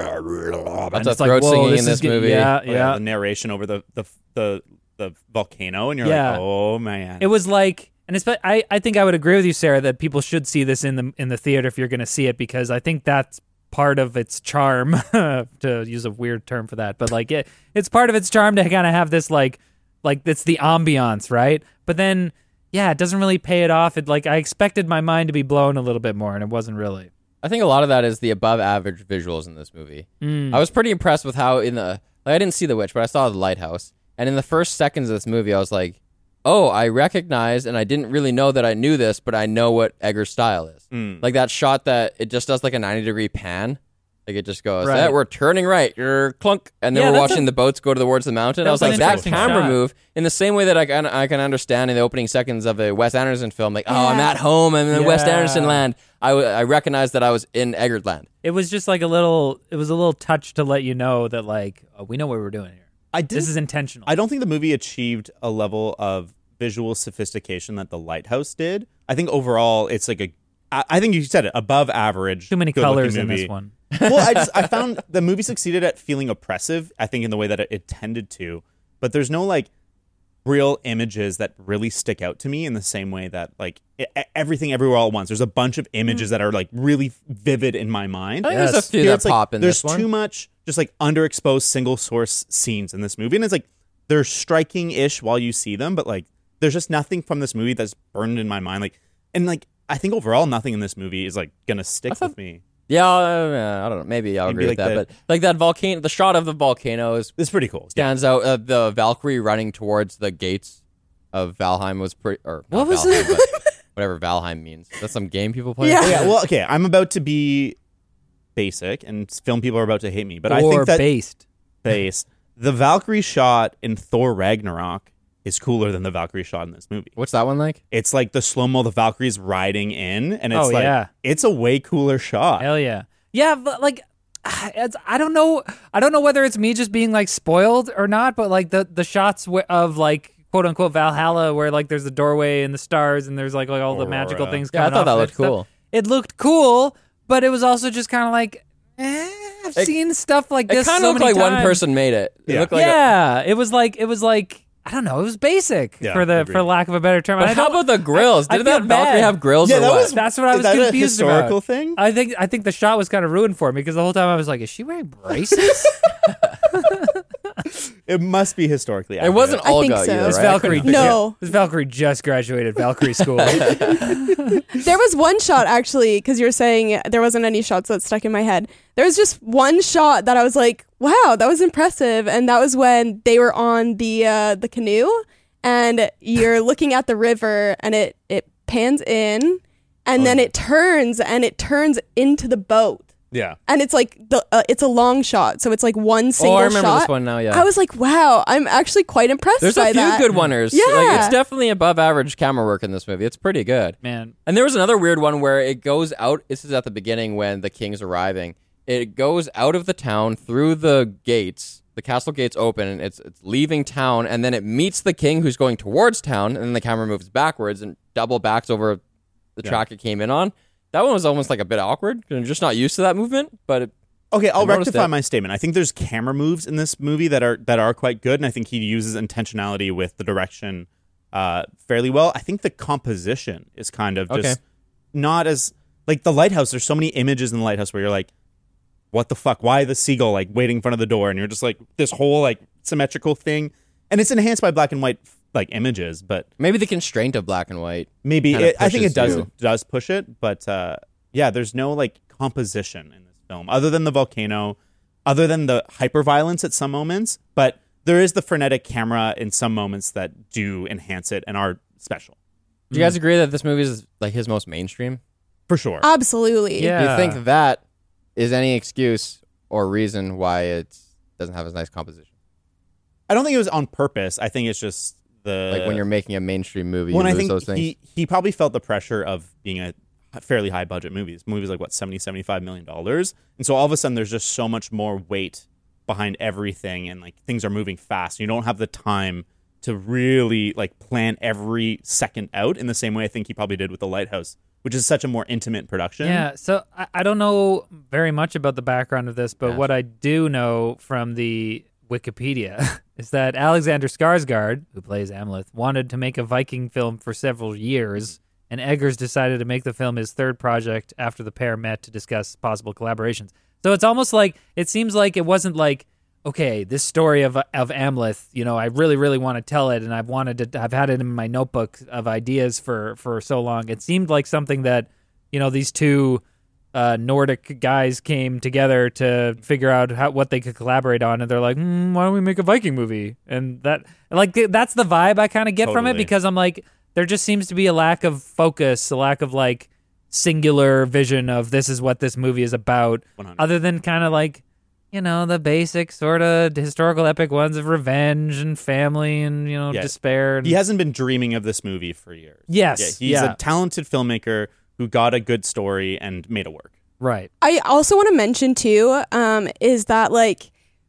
That's a throat singing in this movie. Yeah. The narration over the volcano, and you're like, oh man. It was like, and I think I would agree with you, Sarah, that people should see this in the theater if you're going to see it, because I think that's part of its charm, to use a weird term for that, but like it's part of its charm to kind of have this like it's the ambiance, right? But then it doesn't really pay it off. It like I expected my mind to be blown a little bit more, and it wasn't really. I think a lot of that is the above average visuals in this movie. I was pretty impressed with how I didn't see The Witch, but I saw The Lighthouse. And in the first seconds of this movie, I was like, oh, I recognize, and I didn't really know that I knew this, but I know what Eggers' style is. Like that shot that it just does like a 90-degree pan. Like it just goes, we're turning right, clunk. And then we're watching the boats go towards the mountain. I was like, that camera move, in the same way that I can understand in the opening seconds of a Wes Anderson film, like, I'm at home, I'm in Wes Anderson land. I recognized that I was in Eggers land. It was just like a little touch to let you know that like, we know what we're doing here. This is intentional. I don't think the movie achieved a level of visual sophistication that The Lighthouse did. I think overall it's like I think you said it, above average. Too many colors in this one. Well, I found the movie succeeded at feeling oppressive, I think, in the way that it tended to. But there's no like real images that really stick out to me in the same way that like everything everywhere all at once. There's a bunch of images that are like really vivid in my mind. I think there's a few that pop in this one. There's too much just like underexposed single source scenes in this movie, and it's like they're striking-ish while you see them, but like there's just nothing from this movie that's burned in my mind. Like, and like I think overall nothing in this movie is like gonna stick with me. Yeah, I don't know. Maybe I'll agree with that. But like that volcano, the shot of the volcano it's pretty cool. Stands out. The Valkyrie running towards the gates of Valheim was pretty. Or what was Valheim, it? But whatever Valheim means. That's some game people play. Yeah. Well, okay. I'm about to be basic, and film people are about to hate me, but I think that based. The Valkyrie shot in Thor Ragnarok is cooler than the Valkyrie shot in this movie. What's that one like? It's like the slow-mo, the Valkyrie's riding in, and it's it's a way cooler shot. Hell yeah. Yeah, but like, I don't know whether it's me just being like spoiled or not, but like the shots of like quote unquote Valhalla, where like there's the doorway and the stars and there's like all the magical things coming off. I thought that looked cool. It looked cool, but it was also just kind of like, I've seen stuff like this. It kind of looked like times. One person made it. It looked like it was like. I don't know. It was basic for lack of a better term. But how about the grills? Did that Valkyrie have grills? Yeah, or what? That's what I was confused about. Is that a historical thing? I think the shot was kind of ruined for me because the whole time I was like, is she wearing braces? It must be historically accurate. It wasn't Olga so. either, This right? Valkyrie, No. This Valkyrie just graduated Valkyrie school. There was one shot actually, because you were saying there wasn't any shots that stuck in my head. There was just one shot that I was like, wow, that was impressive. And that was when they were on the canoe and you're looking at the river and it pans in and then it turns into the boat. Yeah. And it's like it's a long shot, so it's like one single shot. I remember this one now, yeah. I was like, wow, I'm actually quite impressed There's by a few that. good oneers. Yeah. Like, it's definitely above average camera work in this movie. It's pretty good. Man. And there was another weird one where it goes out. This is at the beginning when the king's arriving. It goes out of the town through the gates. The castle gates open, and it's leaving town, and then it meets the king who's going towards town, and then the camera moves backwards and double backs over the track it came in on. That one was almost like a bit awkward because I'm just not used to that movement, but okay, I'll rectify my statement. I think there's camera moves in this movie that are quite good, and I think he uses intentionality with the direction fairly well. I think the composition is kind of just not as like the lighthouse. There's so many images in the lighthouse where you're like, what the fuck? Why the seagull like waiting in front of the door? And you're just like this whole like symmetrical thing, and it's enhanced by black and white like images, but maybe the constraint of black and white. Maybe I think it does push it, but there's no like composition in this film other than the volcano, other than the hyperviolence at some moments, but there is the frenetic camera in some moments that do enhance it and are special. Do you guys agree that this movie is like his most mainstream? For sure. Absolutely. Yeah. Do you think that is any excuse or reason why it doesn't have as nice composition? I don't think it was on purpose. I think it's just Like when you're making a mainstream movie, when you I lose think those things. he probably felt the pressure of being a fairly high budget movies like what, $75 million, and so all of a sudden there's just so much more weight behind everything, and like things are moving fast. You don't have the time to really like plan every second out in the same way I think he probably did with The Lighthouse, which is such a more intimate production. Yeah, so I don't know very much about the background of this, but Yeah. what I do know from the Wikipedia is that Alexander Skarsgård, who plays Amleth, wanted to make a Viking film for several years, and Eggers decided to make the film his third project after the pair met to discuss possible collaborations. So it's almost like, it seems like it wasn't like, okay, this story of Amleth, you know, I really, really want to tell it, and I've had it in my notebook of ideas for so long. It seemed like something that, you know, these two Nordic guys came together to figure out what they could collaborate on, and they're like, why don't we make a Viking movie? And that's the vibe I kind of get from it, Totally. because I'm like, there just seems to be a lack of focus, a lack of like singular vision of this is what this movie is about, 100. other than kind of like, you know, the basic sort of historical epic ones of revenge and family and, you know, Yeah. despair. And, He hasn't been dreaming of this movie for years. Yes, He's yeah. a talented filmmaker who got a good story and made it work. right. I also want to mention too, is that like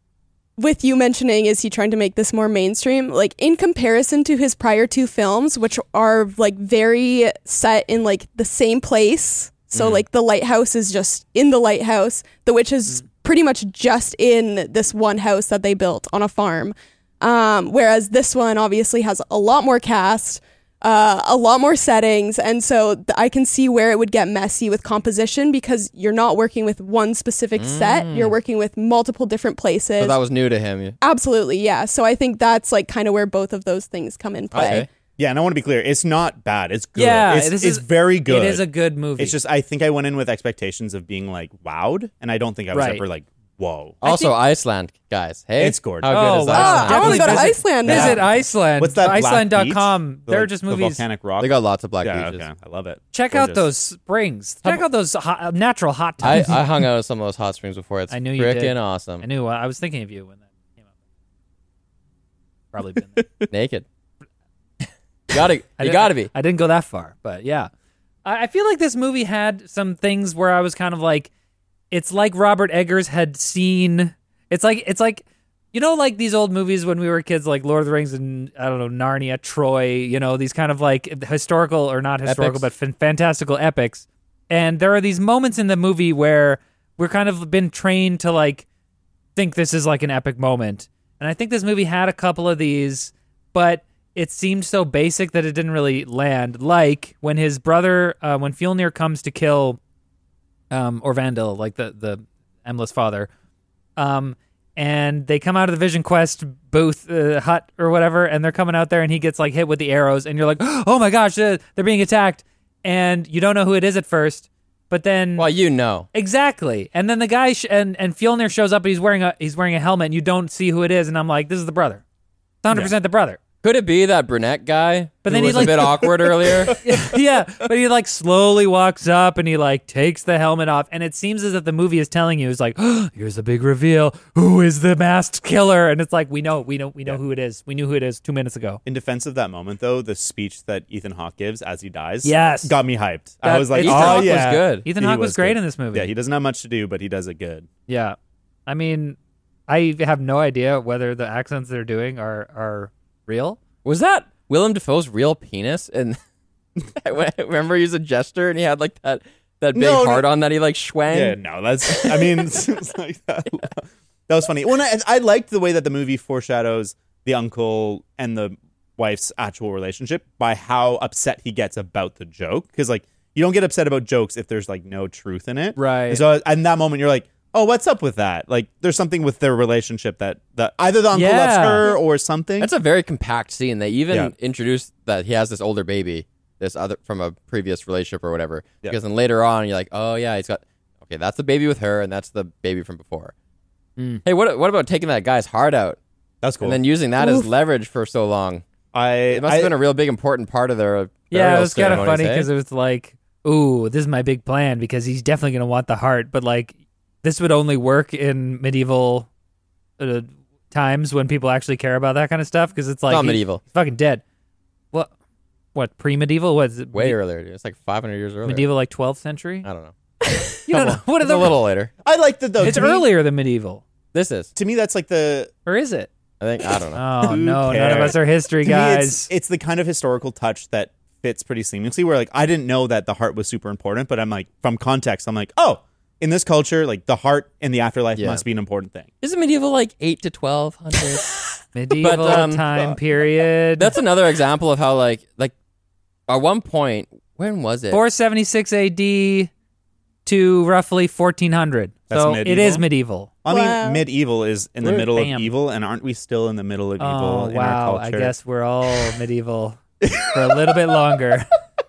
with you mentioning, is he trying to make this more mainstream? Like in comparison to his prior two films, which are like very set in like the same place. So like The Lighthouse is just in the lighthouse. The Witch is pretty much just in this one house that they built on a farm. Whereas this one obviously has a lot more cast, a lot more settings, and so I can see where it would get messy with composition because you're not working with one specific set, you're working with multiple different places. So that was new to him. Absolutely, yeah. So I think that's like kind of where both of those things come in play. Okay. Yeah, and I want to be clear, it's not bad. It's good. Yeah, it's very good. It is a good movie. It's just I think I went in with expectations of being like wowed, and I don't think I was Right. ever like whoa. Also, Iceland, guys. Hey, It's gorgeous. How Oh, good is wow. Iceland? I want to go to Visit- Iceland now. Visit Iceland. What's that? Black Iceland.com. Beach? They're Like, just the movies. volcanic rock. They got lots of black yeah, beaches. okay. I love it. Check out Gorgeous. those springs. Check out those natural hot I tubs. hung out at some of those hot springs before. It's I knew you freaking did. awesome. I knew. I was thinking of you when that came up. Probably been there. Naked. You gotta be. I didn't go that far, but yeah. I feel like this movie had some things where I was kind of like, it's like Robert Eggers had seen. It's like, you know, like these old movies when we were kids, like Lord of the Rings and I don't know, Narnia, Troy. You know, these kind of like historical or not historical, Epics. but fantastical epics. And there are these moments in the movie where we're kind of been trained to like think this is like an epic moment. And I think this movie had a couple of these, but it seemed so basic that it didn't really land. Like when his brother, when Fjolnir comes to kill Orvandil, like the Emla's father, and they come out of the Vision Quest booth, hut or whatever, and they're coming out there and he gets like hit with the arrows and you're like, oh my gosh, they're being attacked. And you don't know who it is at first, but then... Well, you know. Exactly. And then the guy and Fjolnir shows up and he's wearing a helmet and you don't see who it is, and I'm like, this is the brother. It's 100% the brother. Could it be that brunette guy? But who then he, was like- a bit awkward earlier. Yeah, but he like slowly walks up and he like takes the helmet off, and it seems as if the movie is telling you, it's like, oh, here's the big reveal. Who is the masked killer? And it's like, we know who it is. We knew who it is 2 minutes ago. In defense of that moment, though, the speech that Ethan Hawke gives as he dies, Yes. got me hyped. I That- was like, Ethan oh Hawke yeah, was good. Ethan He Hawke was great good. in this movie. Yeah, he doesn't have much to do, but he does it good. Yeah. I mean, I have no idea whether the accents they're doing are real. Was that Willem Dafoe's real penis? And remember, he's a jester, and he had like that big No, no. heart on that he like schwang. Yeah, no, that's. I mean, it's like that. That was funny. When I liked the way that the movie foreshadows the uncle and the wife's actual relationship by how upset he gets about the joke, because like you don't get upset about jokes if there's like no truth in it, Right. And so in that moment, you're like, oh, what's up with that? Like, there's something with their relationship that either the uncle loves Yeah. her or something. That's a very compact scene. They even Yeah. introduced that he has this older baby, this other from a previous relationship or whatever. Yeah. Because then later on, you're like, oh yeah, he's got that's the baby with her, and that's the baby from before. Hey, what about taking that guy's heart out That's cool. and then using that as Oof. leverage for so long? It must have been a real big important part of their Yeah, it burial was kind of ceremonies, funny eh? because it was like, ooh, this is my big plan because he's definitely going to want the heart. But like, this would only work in medieval times when people actually care about that kind of stuff because it's like Not medieval. He's fucking dead. What pre-medieval? What is it? Way earlier. It's like 500 years earlier. Medieval, like 12th century? I don't know. You don't know. What are It's a little later. I liked it though. It's To me- earlier than medieval, This is. To me, that's like the. or is it? I think. I don't know. Oh Who no, none of cares? us are history To me, guys. it's the kind of historical touch that fits pretty seamlessly. Where like I didn't know that the heart was super important, but I'm like from context, I'm like, oh, in this culture, like the heart in the afterlife Yeah. must be an important thing. Isn't medieval like 8 to 1200? Medieval But, time period. That's another example of how like at one point, when was it? 476 AD to roughly 1400. That's So it is medieval. I Wow. mean, medieval is in the middle Bam. of evil, and aren't we still in the middle of evil Oh in our wow! culture? I guess we're all medieval for a little bit longer.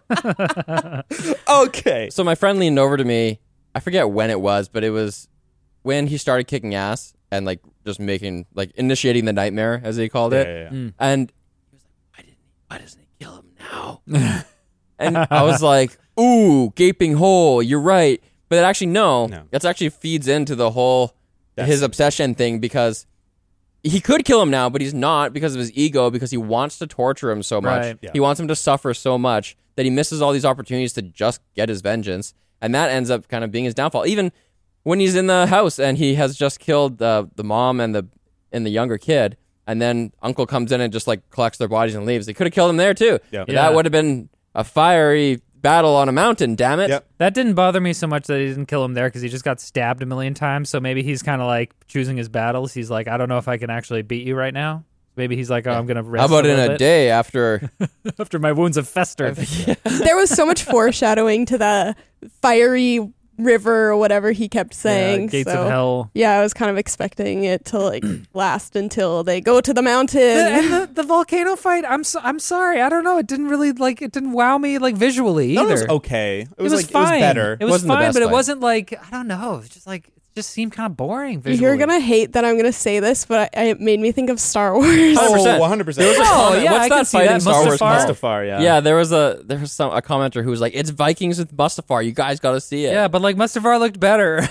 Okay. So my friend leaned over to me. I forget when it was, but it was when he started kicking ass and like just making like initiating the nightmare, as he called it. Yeah. And he was like, why doesn't he kill him now? And I was like, ooh, gaping hole. You're right. But actually, no. No. That actually feeds into the whole his obsession thing because he could kill him now, but he's not because of his ego, because he wants to torture him so much. Right. Yeah. He wants him to suffer so much that he misses all these opportunities to just get his vengeance. And that ends up kind of being his downfall. Even when he's in the house and he has just killed the mom and the younger kid, and then uncle comes in and just like collects their bodies and leaves. They could have killed him there too. Yeah. But Yeah. that would have been a fiery battle on a mountain, damn it. Yep. That didn't bother me so much that he didn't kill him there because he just got stabbed a million times. So maybe he's kind of like choosing his battles. He's like, I don't know if I can actually beat you right now. Maybe he's like, oh, I'm gonna rest. How about in little a bit day after? after my wounds have festered? There was so much foreshadowing to the fiery river or whatever he kept saying. Gates so, of Hell. Yeah, I was kind of expecting it to like last until they go to the mountain. And the volcano fight. I'm sorry. I don't know. It didn't really like. It didn't wow me like visually That either. was okay. It was like fine. it was better. It was Wasn't the fine, best but it fight. wasn't like I don't know. It was just like it just seemed kind of boring visually. You're gonna hate that I'm gonna say this, but it made me think of Star Wars. 100%. 100%. There was a Oh, comment. yeah, What's I can that see fight that. in Star Wars Mustafar? called? Mustafar, yeah. Yeah, there was a commenter who was like, "It's Vikings with Mustafar. You guys got to see it." Yeah, but like Mustafar looked better.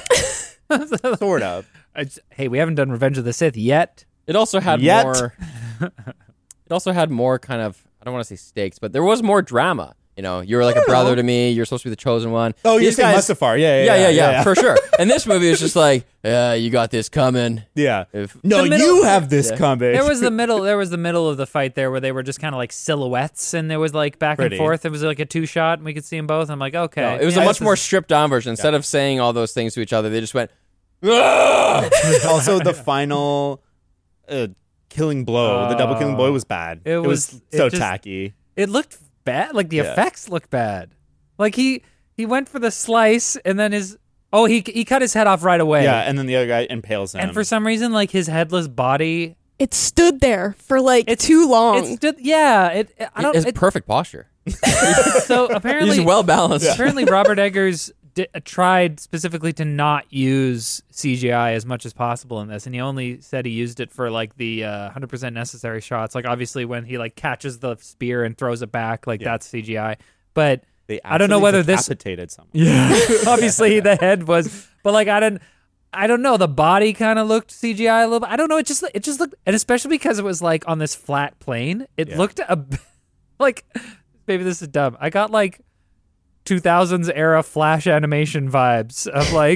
Sort of. Hey, we haven't done Revenge of the Sith yet. It also had Yet. more. It also had more kind of, I don't want to say stakes, but there was more drama. You know, you were like a brother to me. You're supposed to be the chosen one. Oh, you're These saying guys- Mustafar. Yeah, for sure. And this movie is just like, yeah, you got this coming. Yeah. If- No, The middle- you have this Yeah. coming. There was the middle of the fight there where they were just kind of like silhouettes and there was like back Pretty. and forth. It was like a two shot and we could see them both. I'm like, okay. No, it was yeah, a much this more is- stripped down version. Instead of saying all those things to each other, they just went, Also, the final killing blow, the double killing blow was bad. It was- so it just- tacky. It looked bad. Like the Yeah. effects look bad. Like he went for the slice and then he cut his head off right away. Yeah, and then the other guy impales him. And for some reason, like his headless body, It stood there for like too long. it stood. Yeah, I don't. it's perfect posture. So apparently, He's well balanced. apparently Robert Eggers tried specifically to not use CGI as much as possible in this, and he only said he used it for like the 100% necessary shots. Like obviously when he like catches the spear and throws it back, like that's CGI. But they I don't know actually whether this. decapitated someone. Yeah, obviously the head was, but like I don't know. The body kind of looked CGI a little bit. I don't know. It just looked, and especially because it was like on this flat plane, it looked like maybe this is dumb. I got like 2000s era Flash animation vibes of like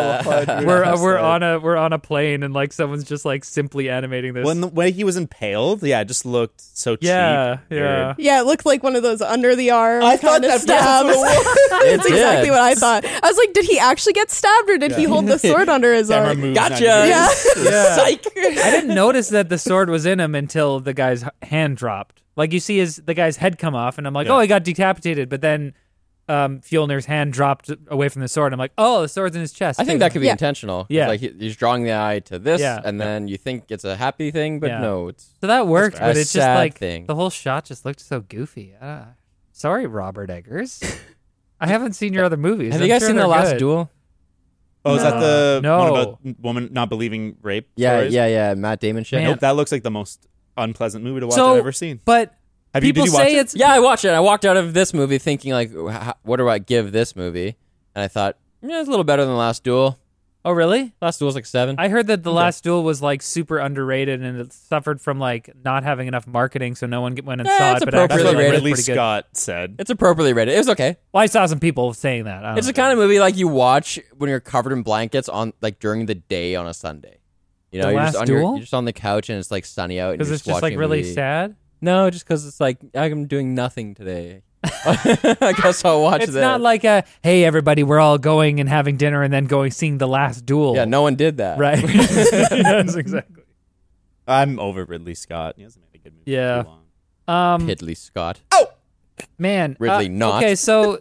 we're on a plane and like someone's just like simply animating this. When the way he was impaled, yeah, it just looked so cheap. Yeah, Weird. yeah. Yeah, it looked like one of those under the arm I thought kind of that's stabs. what it was. That's It exactly did. what I thought. I was like, did he actually get stabbed or did he hold the sword under his Camera arm? moves Gotcha. 90 Yeah. degrees. Yeah. Psych. I didn't notice that the sword was in him until the guy's hand dropped. Like you see the guy's head come off, and I'm like, Yeah. oh, he got decapitated. But then Fjolnir's hand dropped away from the sword. I'm like, oh, the sword's in his chest. I think too. that could be Yeah. intentional. Yeah. Like he's drawing the eye to this, Yeah. and then you think it's a happy thing, but Yeah. no, it's So that worked, a but it's just sad like thing. the whole shot just looked so goofy. Sorry, Robert Eggers. I haven't seen your other movies. Have I'm you guys sure seen The they're Last good. Duel? Oh, is that the No. one about woman not believing rape? Yeah, stories? yeah, Matt Damon shit. Man. Nope, that looks like the most unpleasant movie to watch So, I've ever seen. But Did People you watch say it? it's Yeah, I watched it. I walked out of this movie thinking like, what do I give this movie? And I thought, yeah, it's a little better than Last Duel. Oh, really? Last Duel's like 7. I heard that The Last Duel was like super underrated and it suffered from like not having enough marketing, so no one went and Yeah, saw it's it. But That's actually, what appropriately rated. Ridley pretty good. Scott said. It's appropriately rated. It was okay. Well, I saw some people saying that. I don't It's the know. kind of movie like you watch when you're covered in blankets on like during the day on a Sunday. You know, The you're Last just on Duel? you're just on the couch and it's like sunny out. because and it's you're just like watching a really movie. sad. No, just because it's like I'm doing nothing today. I guess I'll watch It's that. not like a hey everybody, we're all going and having dinner and then going seeing The Last Duel. yeah, no one did that. right. Yes, exactly. I'm over Ridley Scott. He hasn't made a good movie. Yeah. For too long. Ridley Scott. Man, Ridley not. Okay, so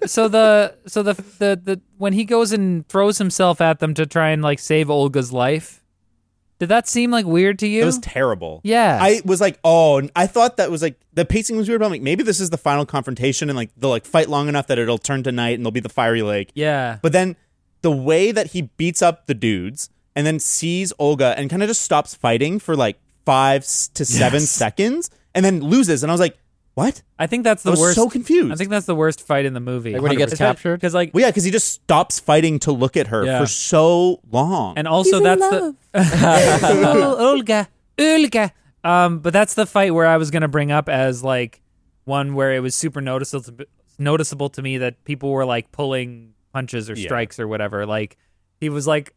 the when he goes and throws himself at them to try and like save Olga's life, did that seem like weird to you? It was terrible. Yeah. I was like, oh, I thought that was like the pacing was weird, but I'm like, maybe this is the final confrontation and like they'll like fight long enough that it'll turn to night and there'll be the fiery lake. yeah. But then the way that he beats up the dudes and then sees Olga and kind of just stops fighting for like 5 to 7 seconds and then loses. And I was like, what? I think that's the I was worst. so confused. I think that's the worst fight in the movie. Like when he gets captured? Because like, Well, yeah, because he just stops fighting to look at her Yeah. for so long. and also He's in that's love. Olga. But that's the fight where I was gonna bring up as like one where it was super noticeable to me that people were like pulling punches or Yeah. strikes or whatever. Like he's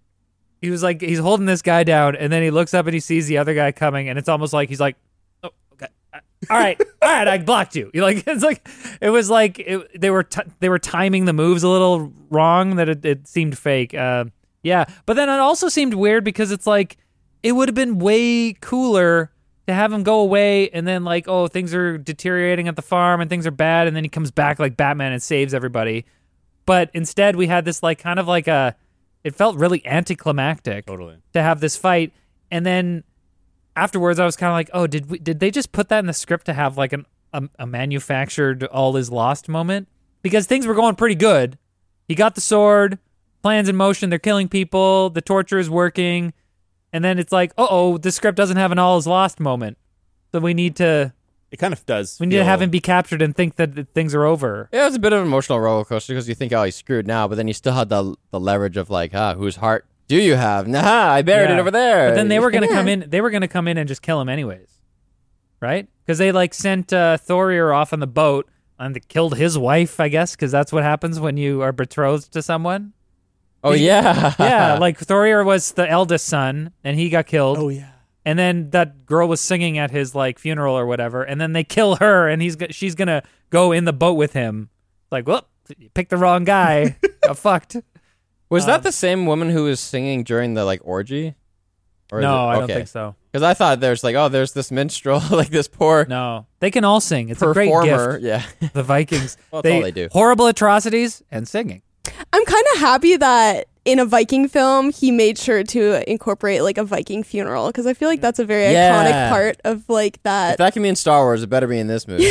holding this guy down, and then he looks up and he sees the other guy coming, and it's almost like he's like, oh, okay, all right, I blocked you. You like it's like it was like they were timing the moves a little wrong that it seemed fake. Yeah, but then it also seemed weird because it's like it would have been way cooler to have him go away and then like, oh, things are deteriorating at the farm and things are bad, and then he comes back like Batman and saves everybody. But instead we had this like kind of like it felt really anticlimactic Totally. to have this fight, and then afterwards I was kind of like, oh, did they just put that in the script to have like a manufactured all is lost moment? Because things were going pretty good. He got the sword, plans in motion, they're killing people, the torture is working, and then it's like, uh-oh, the script doesn't have an all is lost moment. So we need to It kind of does. have him be captured and think that things are over. Yeah, it was a bit of an emotional roller coaster because you think, oh, he's screwed now, but then you still had the leverage of like, whose heart do you have? Nah, I buried Yeah. it over there. But then they were gonna Yeah. come in. They were gonna come in and just kill him anyways, right? Because they like sent Thorir off on the boat and they killed his wife, I guess, because that's what happens when you are betrothed to someone. Oh yeah, Yeah, like Thorir was the eldest son, and he got killed. Oh yeah. And then that girl was singing at his like funeral or whatever, and then they kill her, and she's gonna go in the boat with him. Like, whoop, you picked the wrong guy. Got fucked. Was that the same woman who was singing during the like orgy? No, I don't think so. Because I thought there's like, oh, there's this minstrel, like this poor No, they can all sing. It's a great performer. gift. Yeah, The Vikings. Well, that's all they do. Horrible atrocities and singing. I'm kind of happy that in a Viking film he made sure to incorporate like a Viking funeral because I feel like that's a very Yeah. iconic part of like if that. that can be in Star Wars, it better be in this movie.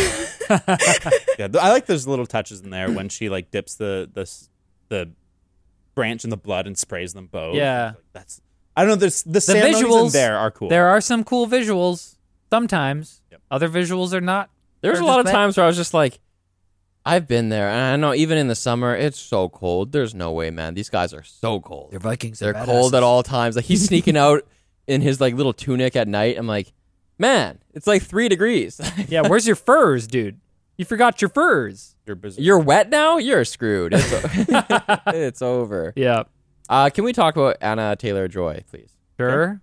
Yeah, I like those little touches in there when she like dips the branch in the blood and sprays them both. Yeah. Like, that's I don't know. There's the ceremonies visuals in there are cool. There are some cool visuals sometimes. Yep. Other visuals are not. There's Or a lot just of bad. times where I was just like, I've been there, and I know even in the summer, it's so cold. There's no way, man. These guys are so cold. Vikings. They're cold at all times. Like he's sneaking out in his like little tunic at night. I'm like, man, it's like 3 degrees. Yeah, where's your furs, dude? You forgot your furs. You're busy. You're wet now. You're screwed. It's over. Yeah. Can we talk about Anna Taylor-Joy, please? Sure.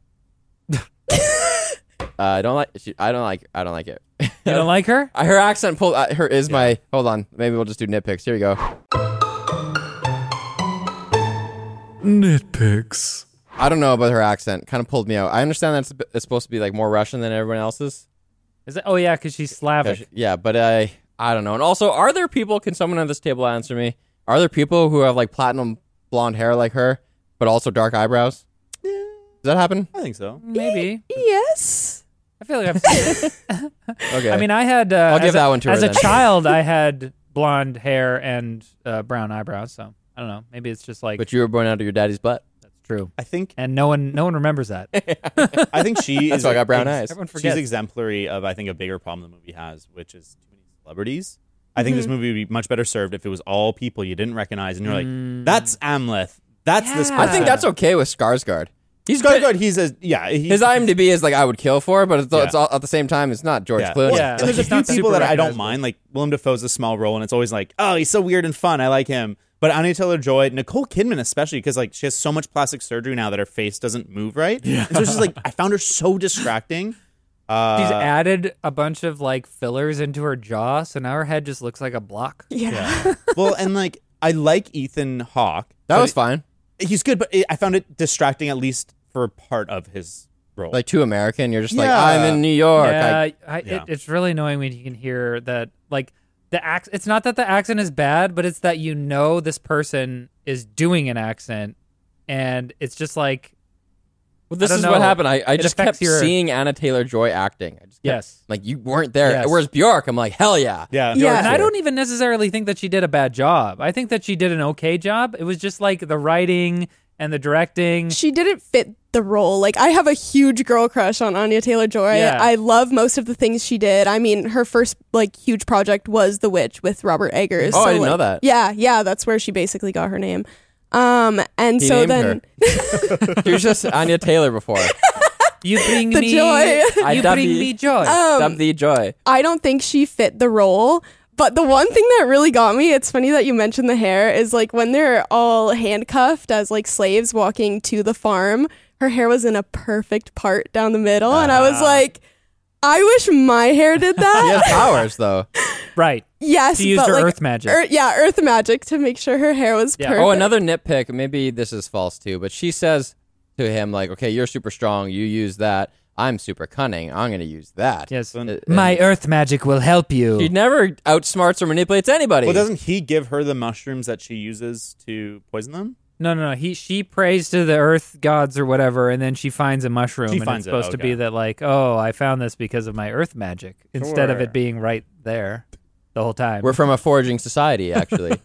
I don't like it. You don't like her? Her accent pulled. Her is my. Hold on. Maybe we'll just do nitpicks. Here we go. Nitpicks. I don't know about her accent. Kind of pulled me out. I understand that it's supposed to be like more Russian than everyone else's. Is it? Oh yeah, because she's Slavic. Yeah, but I don't know. And also, are there people? Can someone on this table answer me? Are there people who have like platinum blonde hair like her, but also dark eyebrows? Does that happen? I think so. Maybe. Yes. I feel like I've seen it. Okay. I mean, I had. I'll give as that one to her As a then. child, I had blonde hair and brown eyebrows. So I don't know. Maybe it's just like but you were born out of your daddy's butt. that's True. I think And no one remembers that. I think she That's is why I got brown eyes. Everyone She's forgets. exemplary of I think a bigger problem the movie has, which is too many celebrities. I think this movie would be much better served if it was all people you didn't recognize, and you're like, "That's Amleth. That's this." Yeah. I person." think that's okay with Skarsgård. He's Skarsgård. good. He's a His IMDb is like I would kill for, but it's Yeah. all, at the same time, it's not George Yeah. Clooney. Yeah. And there's a He's few not people super that I don't recognizable. mind. Like Willem Dafoe's a small role, and it's always like, "Oh, he's so weird and fun. I like him." But Anya Taylor-Joy, Nicole Kidman especially, because like she has so much plastic surgery now that her face doesn't move right. Yeah. And so it's just like I found her so distracting. She's added a bunch of like fillers into her jaw, so now her head just looks like a block. Yeah. Well, and like I like Ethan Hawke. That but was fine. He's good, but I found it distracting at least for part of his role. Like too American. You're just like Yeah. I'm in New York. Yeah, Yeah. it's really annoying when you can hear that like the accent. It's not that the accent is bad, but it's that this person is doing an accent, and it's just like Well, this I is don't what know. happened. I It just affects kept your- seeing Anna Taylor-Joy acting. I just kept, Yes. like you weren't there. Yes. Whereas Bjork, I'm like hell yeah. yeah, Yeah. And I don't even necessarily think that she did a bad job. I think that she did an okay job. It was just like the writing and the directing. She didn't fit the role. Like, I have a huge girl crush on Anya Taylor-Joy. Yeah. I love most of the things she did. I mean, her first like huge project was The Witch with Robert Eggers. Oh, I didn't like, know that. Yeah, that's where she basically got her name. And He so named then She was just Anya Taylor before. You bring The me joy. You dub bring you. me joy. Dub the joy. I don't think she fit the role. But the one thing that really got me, it's funny that you mentioned the hair, is like when they're all handcuffed as like slaves walking to the farm, her hair was in a perfect part down the middle. And I was like, I wish my hair did She that. has powers though. Right. Yes. She used but her like, earth magic. Earth magic to make sure her hair was Yeah. perfect. Oh, another nitpick. Maybe this is false too, but she says to him like, "Okay, you're super strong. You use that. I'm super cunning. I'm going to use that." Yes. And My earth magic will help you. She never outsmarts or manipulates anybody. Well, doesn't he give her the mushrooms that she uses to poison them? No. She prays to the earth gods or whatever, and then she finds a mushroom, She and finds it's supposed to okay. be that like, oh, I found this because of my earth magic, instead of Sure. it being right there the whole time. We're from a foraging society, actually.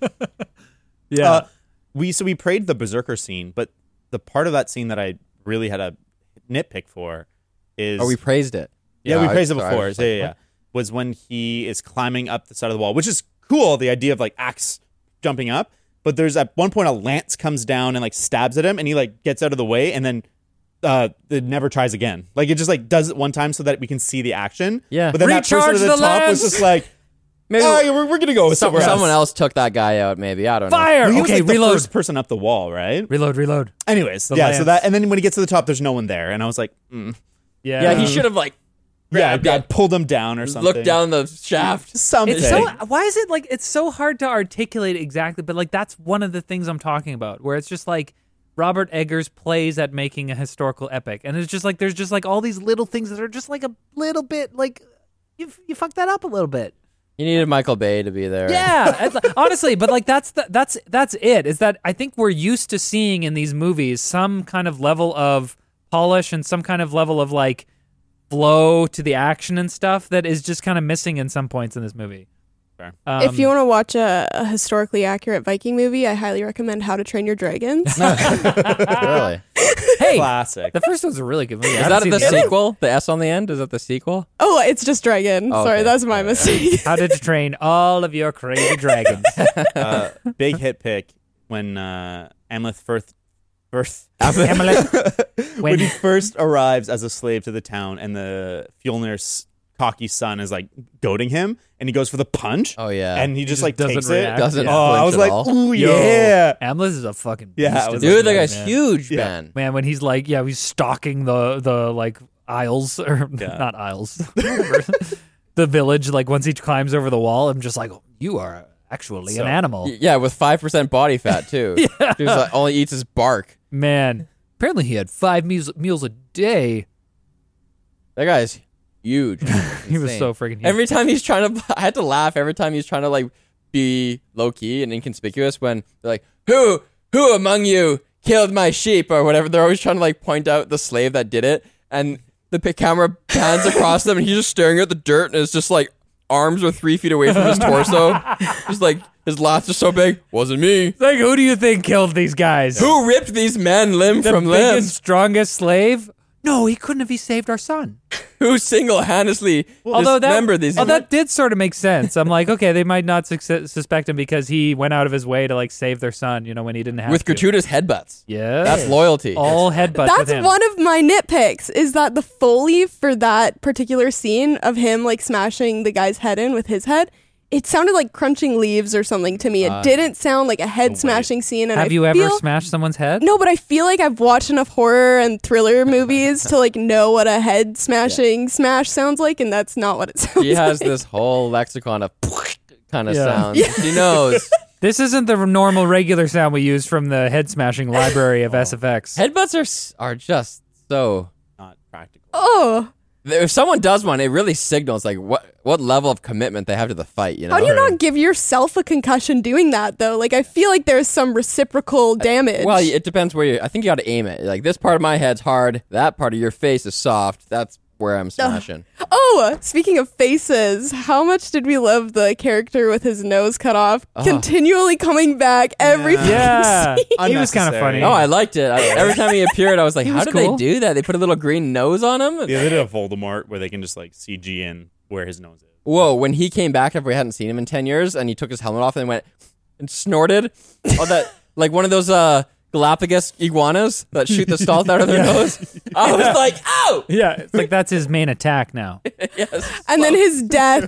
yeah. We prayed the berserker scene, but the part of that scene that I really had a nitpick for is Oh, we praised it. yeah, we praised it sorry, I before. was Yeah, like, yeah, yeah. Was when he is climbing up the side of the wall, which is cool. The idea of like axe jumping up, but there's at one point a lance comes down and like stabs at him, and he like gets out of the way, and then it never tries again. Like it just like does it one time so that we can see the action. Yeah. But then that Recharge person at the the top was lance! just like, Maybe we're gonna go with somewhere someone else took that guy out. Maybe I don't know. Fire! Well, he was, Okay, like, the reload. first person up the wall, right? Reload. Anyways, The yeah. lance. So that, and then when he gets to the top, there's no one there, and I was like, Yeah. Yeah, he should have like grabbed yeah, it, pulled him down or something. looked down the shaft. something. It's so. Why is it like it's so hard to articulate exactly? But like that's one of the things I'm talking about, where it's just like Robert Eggers plays at making a historical epic, and it's just like there's just like all these little things that are just like a little bit like you fucked that up a little bit. You needed Michael Bay to be there. Yeah, honestly, but like that's it. Is that I think we're used to seeing in these movies some kind of level of polish and some kind of level of like flow to the action and stuff that is just kind of missing in some points in this movie. Fair. If you want to watch a historically accurate Viking movie, I highly recommend How to Train Your Dragons. Really? hey, classic. the first one's a really good movie. I Is haven't that the seen sequel? The S on the end? Is that the sequel? Oh, it's just dragon. Oh, Sorry, okay. that's my mistake. How to train all of your crazy dragons. Big hit pick when Amleth first Amalek, when he first arrives as a slave to the town, and the Fjolnir's cocky son is like goading him, and he goes for the punch. Oh, yeah. and he just like doesn't takes react. it. Doesn't Oh, I flinch was at like, all. ooh Yo, yeah. Amleth is a fucking Yeah, beast I in was this Dude, that movie, guy's man. huge, Yeah. man. Man, when he's like, he's stalking the like aisles or Yeah. not aisles, the village. Like once he climbs over the wall, I'm just like, oh, you are actually So- an animal, Yeah, with 5% body fat too. Yeah. Dude's like, only eats his bark. man. Apparently, he had 5 meals a day. That guy's huge. He was Insane. so freaking huge. Every time he's trying to, I had to laugh every time he's trying to like be low key and inconspicuous when they're like, who among you killed my sheep or whatever. They're always trying to like point out the slave that did it, and the camera pans across them, and he's just staring at the dirt, and it's just like arms are 3 feet away from his torso, just like His laughs are so big. Wasn't me. It's like, who do you think killed these guys? Who ripped these men limb The from biggest, limb? strongest slave? No, he couldn't have. He saved our son. Who single-handedly dismembered these? that did sort of make sense. I'm like, okay, they might not suspect him because he went out of his way to like save their son. You know, when he didn't have with to. gratuitous headbutts. Yeah, That's loyalty. all headbutts. with That's him. one of my nitpicks, is that the Foley for that particular scene of him like smashing the guy's head in with his head, it sounded like crunching leaves or something to me. It didn't sound like a head smashing scene. And Have you ever smashed someone's head? No, but I feel like I've watched enough horror and thriller movies to like know what a head smashing smash sounds like, and that's not what it sounds He has like. this whole lexicon of kind of Yeah. sound. He knows. This isn't the normal regular sound we use from the head smashing library of SFX. Headbutts are just so. Not practical. Oh, If someone does one, it really signals like what level of commitment they have to the fight. You know. how do you not give yourself a concussion doing that though? Like I feel like there's some reciprocal damage. Well, it depends where you. I think you got to aim it. Like this part of my head's hard. That part of your face is soft. That's where I'm smashing. Oh, speaking of faces, how much did we love the character with his nose cut off, continually coming back every Yeah, scene? he was kind of funny. No, I liked it. Every time he appeared, I was like, He "How was did cool. they do that? They put a little green nose on him." Yeah, they did a Voldemort where they can just like CG in where his nose is. Whoa! When he came back after we hadn't seen him in 10 years, and he took his helmet off and went and snorted, oh, that like one of those Galapagos iguanas that shoot the salt out of their nose. I was like, "Ow!" Yeah, it's like that's his main attack now. Yes. And then his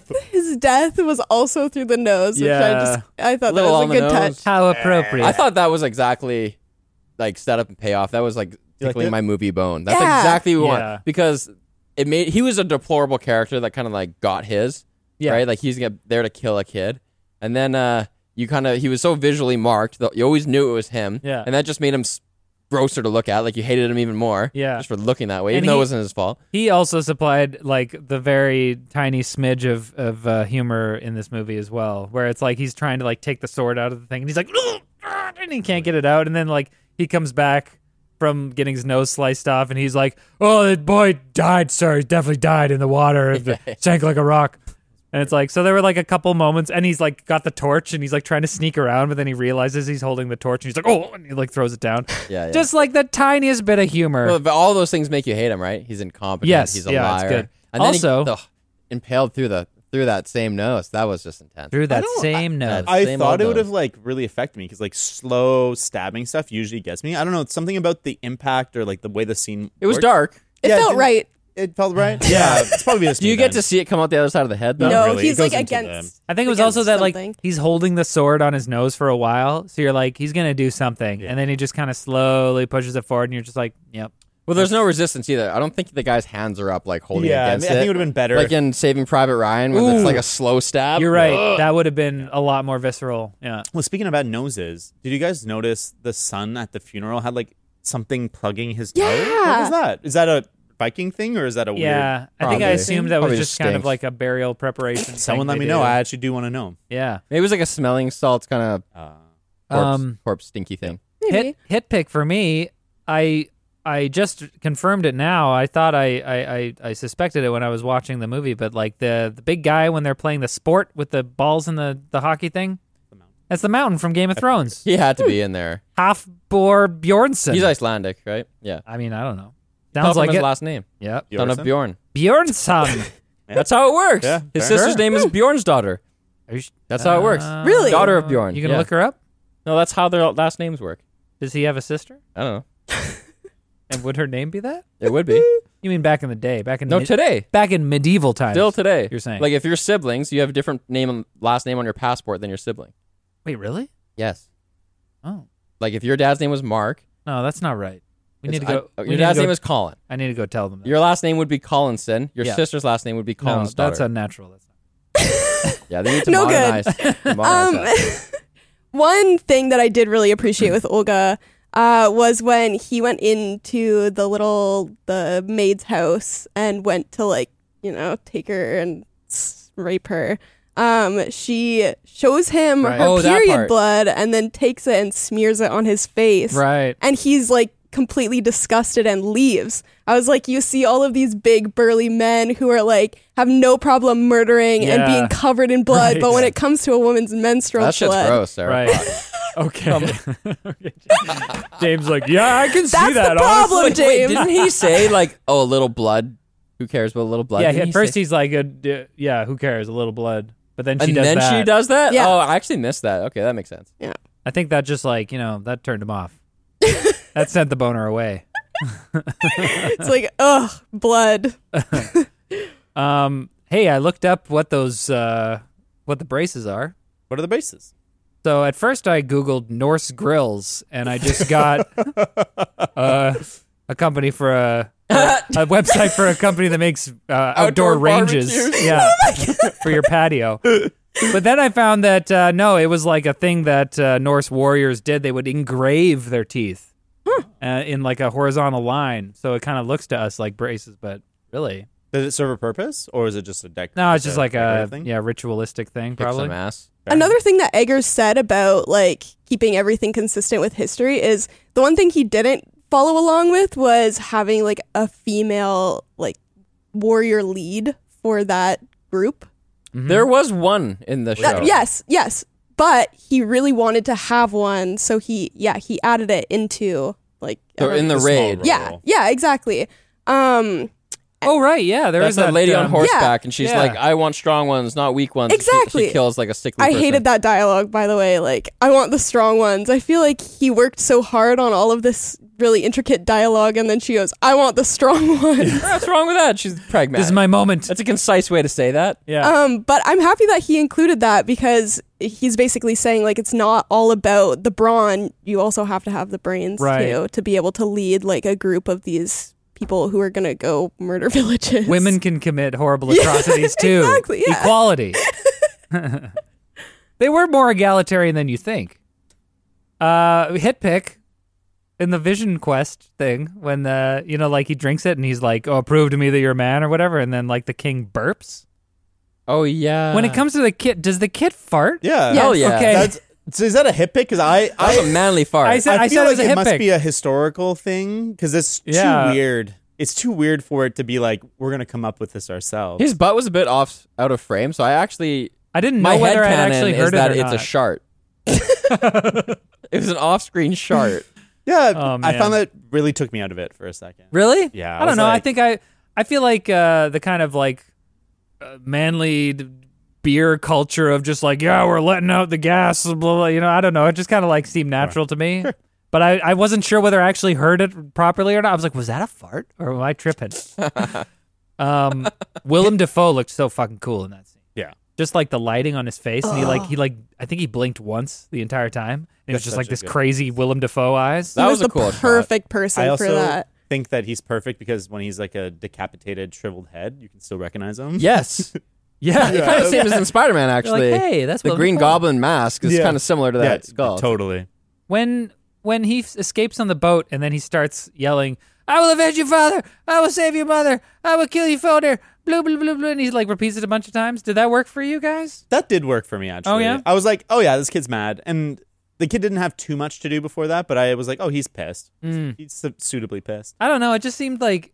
death was also through the nose, which Yeah. I thought that Little was on a the good nose. touch. How appropriate. I thought that was exactly like setup and payoff. That was like tickling it? my movie bone. That's Yeah. exactly what we Yeah. want because he was a deplorable character that kind of like got his right. Like he's there to kill a kid, and then he was so visually marked that you always knew it was him. Yeah. And that just made him grosser to look at. Like you hated him even more. Yeah. Just for looking that way, And even though he- it wasn't his fault. He also supplied like the very tiny smidge of humor in this movie as well, where it's like he's trying to like take the sword out of the thing, and he's like, "Ugh, ah," and he can't get it out, and then like he comes back from getting his nose sliced off, and he's like, "Oh, the boy died, sir. He definitely died in the water. It sank like a rock." And it's like, so there were like a couple moments, and he's like got the torch, and he's like trying to sneak around, but then he realizes he's holding the torch, and he's like, "Oh," and he like throws it down. Yeah. Just like the tiniest bit of humor. Well, but all those things make you hate him, right? He's incompetent. Yes, He's a yeah, it's liar. good. And then Also- impaled through that same nose. That was just intense. Through that don't- same nose. I Same thought old it would nose. have like really affected me because like slow stabbing stuff usually gets me. I don't know. It's something about the impact or like the way the scene. It was worked. dark. It Yeah, felt didn't- right. It felt right. Yeah, it's probably this. Do you get to see it come out the other side of the head, though? No, really. It he's like goes into against. I think it was also that something. like he's holding the sword on his nose for a while, so you're like he's gonna do something, and then he just kind of slowly pushes it forward, and you're just like, "Yep." Well, there's no resistance either. I don't think the guy's hands are up, like holding Yeah, I against think it. it would have been better. Like in Saving Private Ryan, when it's Ooh. like a slow stab. You're right. That would have been a lot more visceral. Yeah. Well, speaking about noses, did you guys notice the son at the funeral had like something plugging his nose? Yeah. What was that? Is that a Viking thing or is that a Yeah, weird? I think I Probably. assumed that Probably was just just kind of stinks. like a burial preparation. Someone thing let they me know. do. I actually do want to know. Yeah. Maybe it was like a smelling salts kind of corpse stinky thing. Maybe. Hit pick for me. I just confirmed it now. I thought I suspected it when I was watching the movie, but like the big guy when they're playing the sport with the balls and the hockey thing. That's the mountain from Game of Thrones. He had to be in there. Halfbor Bjornsson. He's Icelandic, right? Yeah. I mean, I don't know. Tell Sounds him like his it. last name. Yep. Son of Bjornsson? Bjorn. Bjornsson. That's how it works. Yeah, His fair. sister's Sure. name is Bjorn's daughter. Are you sh- That's how it works. Really? Daughter of Bjorn. You gonna Yeah. look her up? No, that's how their last names work. Does he have a sister? I don't know. And would her name be that? It would be. You mean back in the day? Back in No, today. back in medieval times. Still today. You're saying. Like if you're siblings, you have a different last name on your passport than your sibling. Wait, really? Yes. Oh. Like if your dad's name was Mark. No, that's not right. We need to go. we Your need dad's to go- name is Colin. I need to go tell them that. Your last name would be Collinson. Your Yeah. sister's last name would be No, Collin's that's daughter. unnatural. That's not. Yeah, they need to No good. modernize. Modernize that. One thing that I did really appreciate with Olga was when he went into the maid's house and went to like, take her and rape her. She shows him Right. her Oh, that period part. blood and then takes it and smears it on his face. Right. And he's like completely disgusted and leaves. I was like, you see all of these big burly men who are like have no problem murdering and Yeah. being covered in blood, Right. but when it comes to a woman's menstrual That shit's blood, gross, Sarah. Right. Okay. James like, yeah, I can see That's that. the problem, honestly. Wait, James. didn't he say like, oh, a little blood? Who cares about a little blood? Yeah, Didn't at he first say- he's like, yeah, who cares? A little blood. But then she and does then that. she does that? Yeah. Oh, I actually missed that. Okay, that makes sense. I think that just like, that turned him off. That sent the boner away. it's like, ugh, blood. Hey, I looked up what those what the braces are. What are the bases? So at first I Googled Norse grills and I just got a company for a website for a company that makes outdoor ranges. barbecues. Yeah. For your patio. But then I found that no, it was like a thing that Norse warriors did. They would engrave their teeth in like a horizontal line. So it kind of looks to us like braces, but really. Does it serve a purpose, or is it just a deck? No, it's just like a decorative thing? ritualistic thing, Kick probably. some ass. Another thing that Eggers said about like keeping everything consistent with history is the one thing he didn't follow along with was having like a female like warrior lead for that group. There was one in the show. Yes, but he really wanted to have one, so he added it into like So in the The small raid. role. yeah, exactly. Oh right, yeah. There That's was that lady on horseback, Yeah. and she's Yeah. like, I want strong ones, not weak ones. Exactly. She kills like a stickly I person. hated that dialogue, by the way. Like, I want the strong ones. I feel like he worked so hard on all of this really intricate dialogue, and then she goes, I want the strong ones. What's wrong with that? She's pragmatic. This is my moment. That's a concise way to say that. Yeah. But I'm happy that he included that because he's basically saying, like, it's not all about the brawn. You also have to have the brains, Right. too, to be able to lead, like, a group of these people who are going to go murder villages. Women can commit horrible atrocities too. exactly, yeah. Equality. They were more egalitarian than you think. Hit pick in the Vision Quest thing when like he drinks it and he's like, "Oh, prove to me that you're a man" or whatever, and then like the king burps. Oh yeah. When it comes to the kid, does the kid fart? Yeah. Yes. Hell yeah. Okay. So is that a hit pick? Because That's a manly fart. I said I feel it like was a it hit must pick. be a historical thing because it's Yeah. too weird. It's too weird for it to be like we're gonna come up with this ourselves. His butt was a bit out of frame, so I didn't my know whether I'd headcanon actually is heard it that or it's not. a shart. It was an off-screen shart. yeah, Oh, I man. found that really took me out of it for a second. Really? Yeah, I I don't was know. I like- think I feel like the kind of like manly beer culture of just like, yeah, we're letting out the gas, blah, blah, I don't know. It just kind of like seemed natural to me. But I wasn't sure whether I actually heard it properly or not. I was like, was that a fart or am I tripping? Willem Dafoe looked so fucking cool in that scene. Yeah. Just like the lighting on his face, and he I think he blinked once the entire time. And it was That's just like such a this good- crazy Willem Dafoe eyes. That he was a the cool shot. perfect person I for also that. think that he's perfect because when he's like a decapitated, shriveled head, you can still recognize him. Yes. Yeah, Kind of same as in Spider-Man, You're actually. like, hey, that's the Willem Green Dafoe. Goblin mask is Yeah. kind of similar to that skull. Totally. When he escapes on the boat and then he starts yelling, "I will avenge your father! I will save your mother! I will kill your father!" Blah blah blah blah. And he like repeats it a bunch of times. Did that work for you guys? That did work for me actually. Oh, yeah? I was like, oh yeah, this kid's mad, and the kid didn't have too much to do before that, but I was like, oh, he's pissed. He's suitably pissed. I don't know. It just seemed like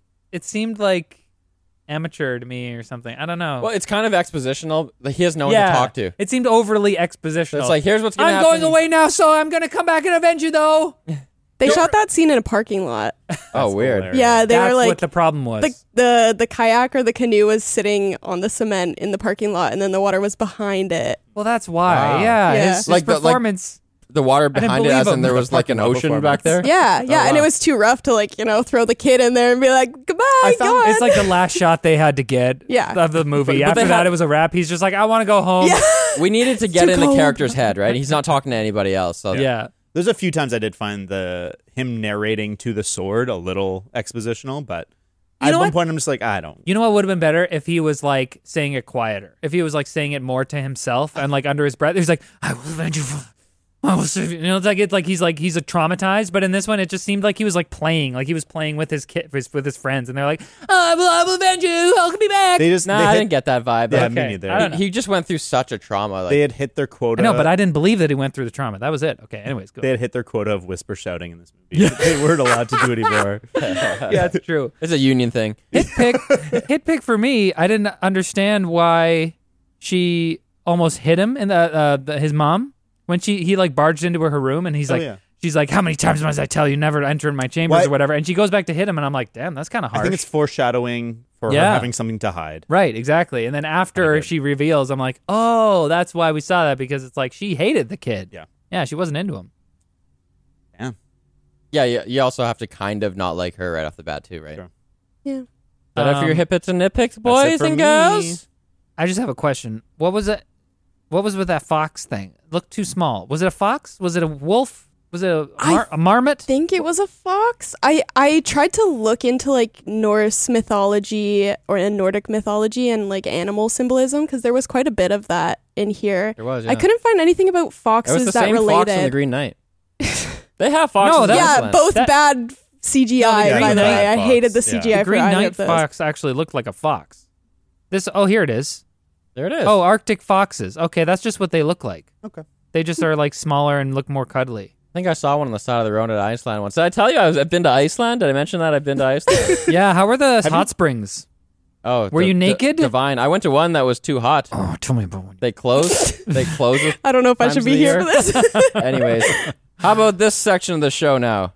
amateur to me or something. I don't know. Well, it's kind of expositional. He has no one to talk to. It seemed overly expositional. It's like, here's what's going to I'm happen. going away now, so I'm going to come back and avenge you, though. They shot that scene in a parking lot. Oh, weird. hilarious. Yeah, they That's were like what the problem was. the kayak or the canoe was sitting on the cement in the parking lot, and then the water was behind it. Well, that's why. Wow. Yeah, Yeah. his Like the- like- performance. The water didn't behind it, believe as in him. there The was like an parking lot ocean performance. back there. Yeah, yeah, and it wow. was too rough to like throw the kid in there and be like goodbye. I found- God. It's like the last shot they had to get Yeah. of the movie. But After they that, had- it was a wrap. He's just like, I want to go home. yeah. We needed to get too in the cold. character's head, right? He's not talking to anybody else. So Yeah. There's a few times I did find him narrating to the sword a little expositional, but at know one what? point I'm just like, I don't. You know what would have been better if he was like saying it quieter. If he was like saying it more to himself and like under his breath. He's like, I will avenge you. I will save you. You know, it's like he's a traumatized. But in this one, it just seemed like he was like playing with his kid, with his friends, and they're like, I will avenge you. Welcome me back. I didn't get that vibe. Yeah, Like, me Okay. neither. I don't know. he just went through such a trauma. Like, They had hit their quota. I know, but I didn't believe that he went through the trauma. That was it. Okay. Anyways, go. They had hit their quota of whisper shouting in this movie. They weren't allowed to do anymore. Yeah, it's true. it's a union thing. Hit pick for me. I didn't understand why she almost hit him and his mom when he like barged into her room and he's like. yeah. She's like, how many times must I tell you never to enter in my chambers What? or whatever? And she goes back to hit him, and I'm like, damn, that's kind of harsh. I think it's foreshadowing for her Yeah. having something to hide. right, exactly. And then after good. she reveals, I'm like, oh, that's why we saw that, because it's like she hated the kid. Yeah. Yeah, she wasn't into him. Damn. Yeah, you also have to kind of not like her right off the bat too, right? Sure. Yeah. But if your hit pits and nitpicks, boys for and me. girls. I just have a question. What was it? What was with that fox thing? It looked too small. Was it a fox? Was it a wolf? Was it a marmot? I think it was a fox. I tried to look into like Norse mythology or Nordic mythology and like animal symbolism because there was quite a bit of that in here. There was, yeah. I couldn't find anything about It was foxes the that same related. fox in the Green Knight. They have foxes. No, in that- yeah, Iceland. both That- bad CGI. No, the by Green the way, Knight I fox, hated the yeah. CGI The for Green either Knight of those. fox actually looked like a fox. Here it is. There it is. Oh, Arctic foxes. Okay, that's just what they look like. Okay. They just are like smaller and look more cuddly. I think I saw one on the side of the road at Iceland once. Did I tell you I've been to Iceland? Did I mention that I've been to Iceland? Yeah, how were the Have hot you- springs? Oh, Were you naked? Divine. I went to one that was too hot. Oh, tell me about one. They closed. They closed. With, I don't know if I Times should of be the here year. for this. anyways, how about this section of the show now?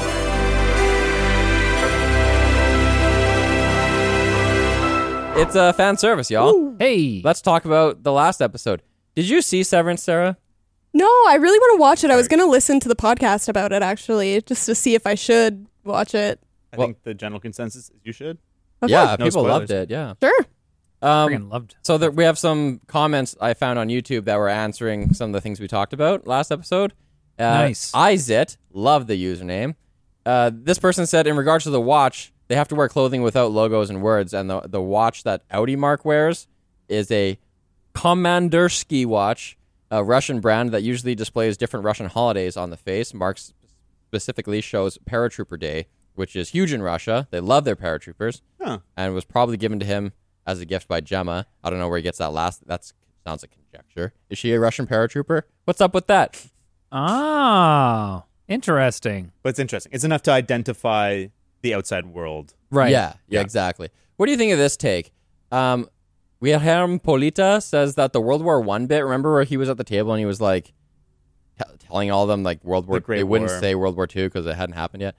It's a fan service, y'all. Hey, Let's talk about the last episode. Did you see Severance, Sarah? No, I really want to watch it. I was going to listen to the podcast about it actually, just to see if I should watch it. I Well- think the general consensus is you should. Okay. Yeah, No people loved spoilers. it. Yeah. Sure. freaking loved. So we have some comments I found on YouTube that were answering some of the things we talked about last episode. Nice. Izit, love the username. This person said, in regards to the watch, they have to wear clothing without logos and words, and the watch that Audi Mark wears is a Kommandersky watch, a Russian brand that usually displays different Russian holidays on the face. Mark specifically shows Paratrooper Day, which is huge in Russia. They love their paratroopers, Huh. and was probably given to him as a gift by Gemma. I don't know where he gets that last. That sounds like conjecture. Is she a Russian paratrooper? What's up with that? Oh, interesting. But it's interesting. It's enough to identify the outside world. Right. Yeah, Yeah. exactly. What do you think of this take? Wilhelm Polita says that the World War I bit, remember where he was at the table and he was like telling all of them like World War, Great they wouldn't War. say World War II because it hadn't happened yet.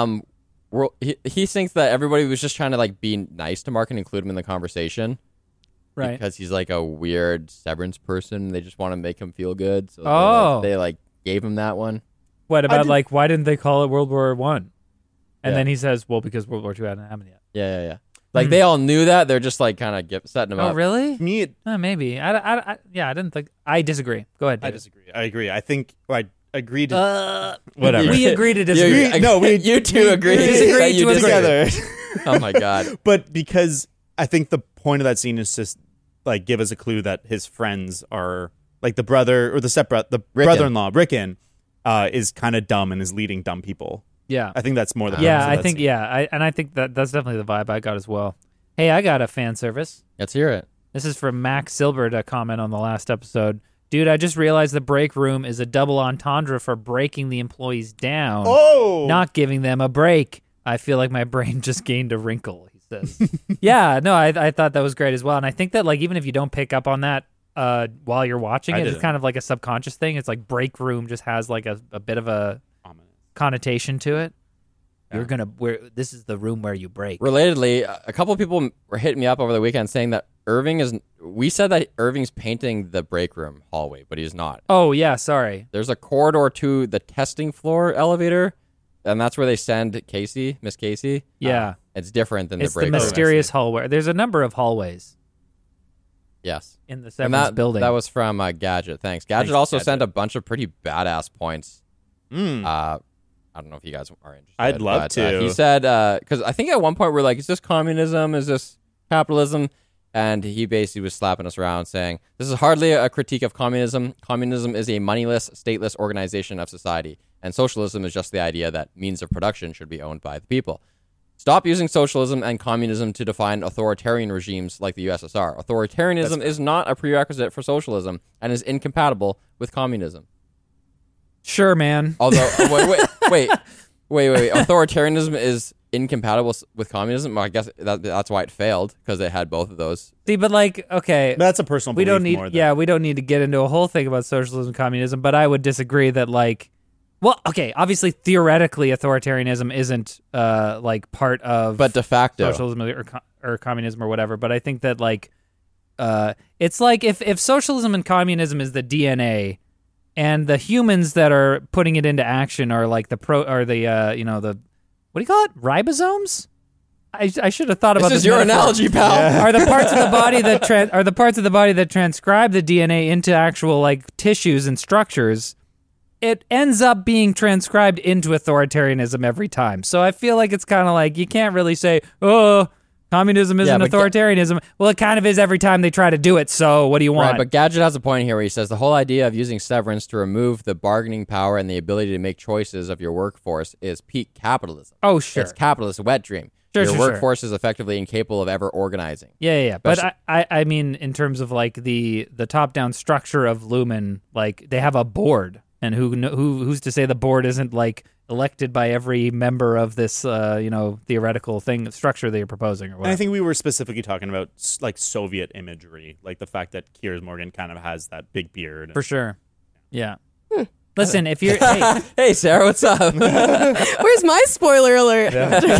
He thinks that everybody was just trying to like be nice to Mark and include him in the conversation. Right. Because he's like a weird severance person. They just want to make him feel good. So Oh. they like gave him that one. What about did- like why didn't they call it World War One? And Yeah. then he says, well, because World War II hadn't happened yet. Yeah. Like they all knew that. They're just like kind of setting him Oh, up. really? To me, Maybe. I didn't think. I disagree. Go ahead. I David. disagree. I agree. I think I agree to whatever. We agree to disagree. You two agree. disagree that you to agree. disagree. together. Oh my god. But because I think the point of that scene is just like give us a clue that his friends are like the brother or the stepbrother, the Rickon. brother-in-law, Rickon, is kind of dumb and is leading dumb people. Yeah. I think that's more the Yeah, purpose of I that think scene. I think that's definitely the vibe I got as well. Hey, I got a fan service. Let's hear it. This is from Max Silber to comment on the last episode. Dude, I just realized the break room is a double entendre for breaking the employees down, Oh, not giving them a break. I feel like my brain just gained a wrinkle, he says. Yeah, no, I thought that was great as well. And I think that like even if you don't pick up on that while you're watching I it, it's didn't. kind of like a subconscious thing. It's like break room just has like a bit of a ominous. connotation to it. Yeah. This is the room where you break. Relatedly, a couple of people were hitting me up over the weekend saying that we said that Irving's painting the break room hallway, but he's not. Oh, yeah, sorry. There's a corridor to the testing floor elevator, and that's where they send Miss Casey. Yeah. It's different than It's the the break room. mysterious hallway. There's a number of hallways Yes. in the And Severance building. that was from Gadget. Thanks. Gadget Thanks, also Gadget. sent a bunch of pretty badass points. Mm. I don't know if you guys are interested. I'd love but, to. He said, because I think at one point we're like, is this communism? Is this capitalism? And he basically was slapping us around saying, this is hardly a critique of communism. Communism is a moneyless, stateless organization of society. And socialism is just the idea that means of production should be owned by the people. Stop using socialism and communism to define authoritarian regimes like the USSR. Authoritarianism is not a prerequisite for socialism and is incompatible with communism. Sure, man. Although, wait. Authoritarianism is incompatible with communism. Well, I guess that's why it failed, because it had both of those. See, but like, okay, That's a personal we belief don't need. more than Yeah, we don't need to get into a whole thing about socialism and communism. But I would disagree that like, well, okay, obviously theoretically authoritarianism isn't like part of But de facto, socialism or communism or whatever. But I think that like, it's like if socialism and communism is the DNA, and the humans that are putting it into action are like the what do you call it? Ribosomes? I should have thought about this this. is your metaphor. analogy, pal. Are the parts of the body that transcribe the DNA into actual like tissues and structures? It ends up being transcribed into authoritarianism every time. So I feel like it's kind of like you can't really say, oh, communism isn't but authoritarianism. Well, it kind of is every time they try to do it. So what do you want? Right, but Gadget has a point here where he says the whole idea of using severance to remove the bargaining power and the ability to make choices of your workforce is peak capitalism. Oh, sure. It's capitalist wet dream. Sure, your sure, workforce is effectively incapable of ever organizing. Yeah. But I mean, in terms of like the top-down structure of Lumen, like they have a board, and who's to say the board isn't like elected by every member of this theoretical structure that you're proposing or whatever. And I think we were specifically talking about like Soviet imagery, like the fact that Piers Morgan kind of has that big beard. For sure. Yeah. Listen, if you're Hey, Sarah, what's up? Where's my spoiler alert?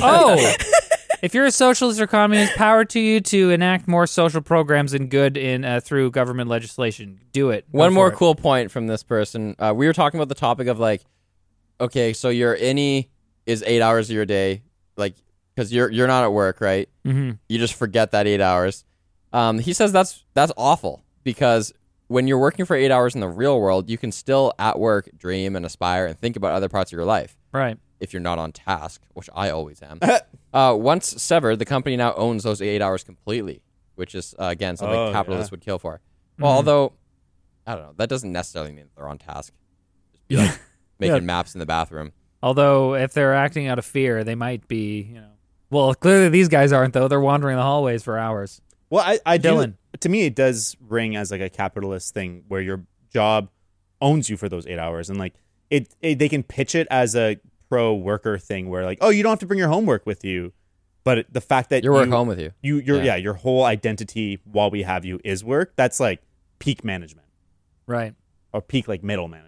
if you're a socialist or communist, power to you to enact more social programs and good through government legislation. Do it. Go One more for it. cool point from this person. We were talking about the topic of like, okay, so your innie is 8 hours of your day, like, because you're not at work, right? Mm-hmm. You just forget that 8 hours. He says that's awful, because when you're working for 8 hours in the real world, you can still at work dream and aspire and think about other parts of your life. Right. If you're not on task, which I always am. Once severed, the company now owns those 8 hours completely, which is, again, something capitalists would kill for. Well, although, I don't know, that doesn't necessarily mean they're on task. Just be like making maps in the bathroom. Although, if they're acting out of fear, they might be, Well, clearly these guys aren't, though. They're wandering the hallways for hours. Well, I do. Dylan. To me, it does ring as like a capitalist thing where your job owns you for those 8 hours, and like they can pitch it as a pro worker thing where like, oh, you don't have to bring your homework with you, but the fact that Your work home with you. Your whole identity while we have you is work. That's like peak management, Right. or peak like middle management.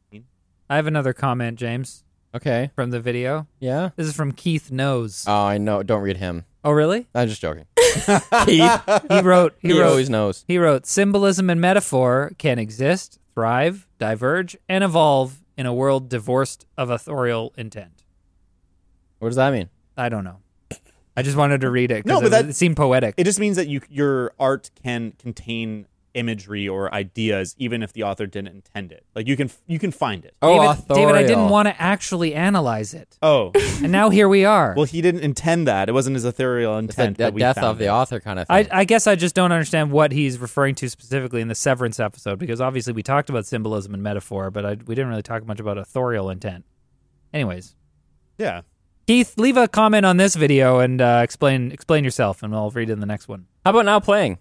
I have another comment, James, Okay. from the video. Yeah. This is from Keith Knows. Oh, I know. Don't read him. Oh, really? I'm just joking. Keith. He wrote. He always knows. He wrote, symbolism and metaphor can exist, thrive, diverge, and evolve in a world divorced of authorial intent. What does that mean? I don't know. I just wanted to read it No, because but it seemed poetic. It just means that your art can contain imagery or ideas even if the author didn't intend it. Like you can find it. Oh, David, I didn't authorial. want to actually analyze it. Oh, And now here we are. well, he didn't intend that. It wasn't his ethereal It's the intent. that we death found of the it. author kind of thing. I guess I just don't understand what he's referring to specifically in the Severance episode, because obviously we talked about symbolism and metaphor, but we didn't really talk much about authorial intent. Anyways, Yeah. Keith, leave a comment on this video and explain yourself, and I'll read it in the next one. How about now playing?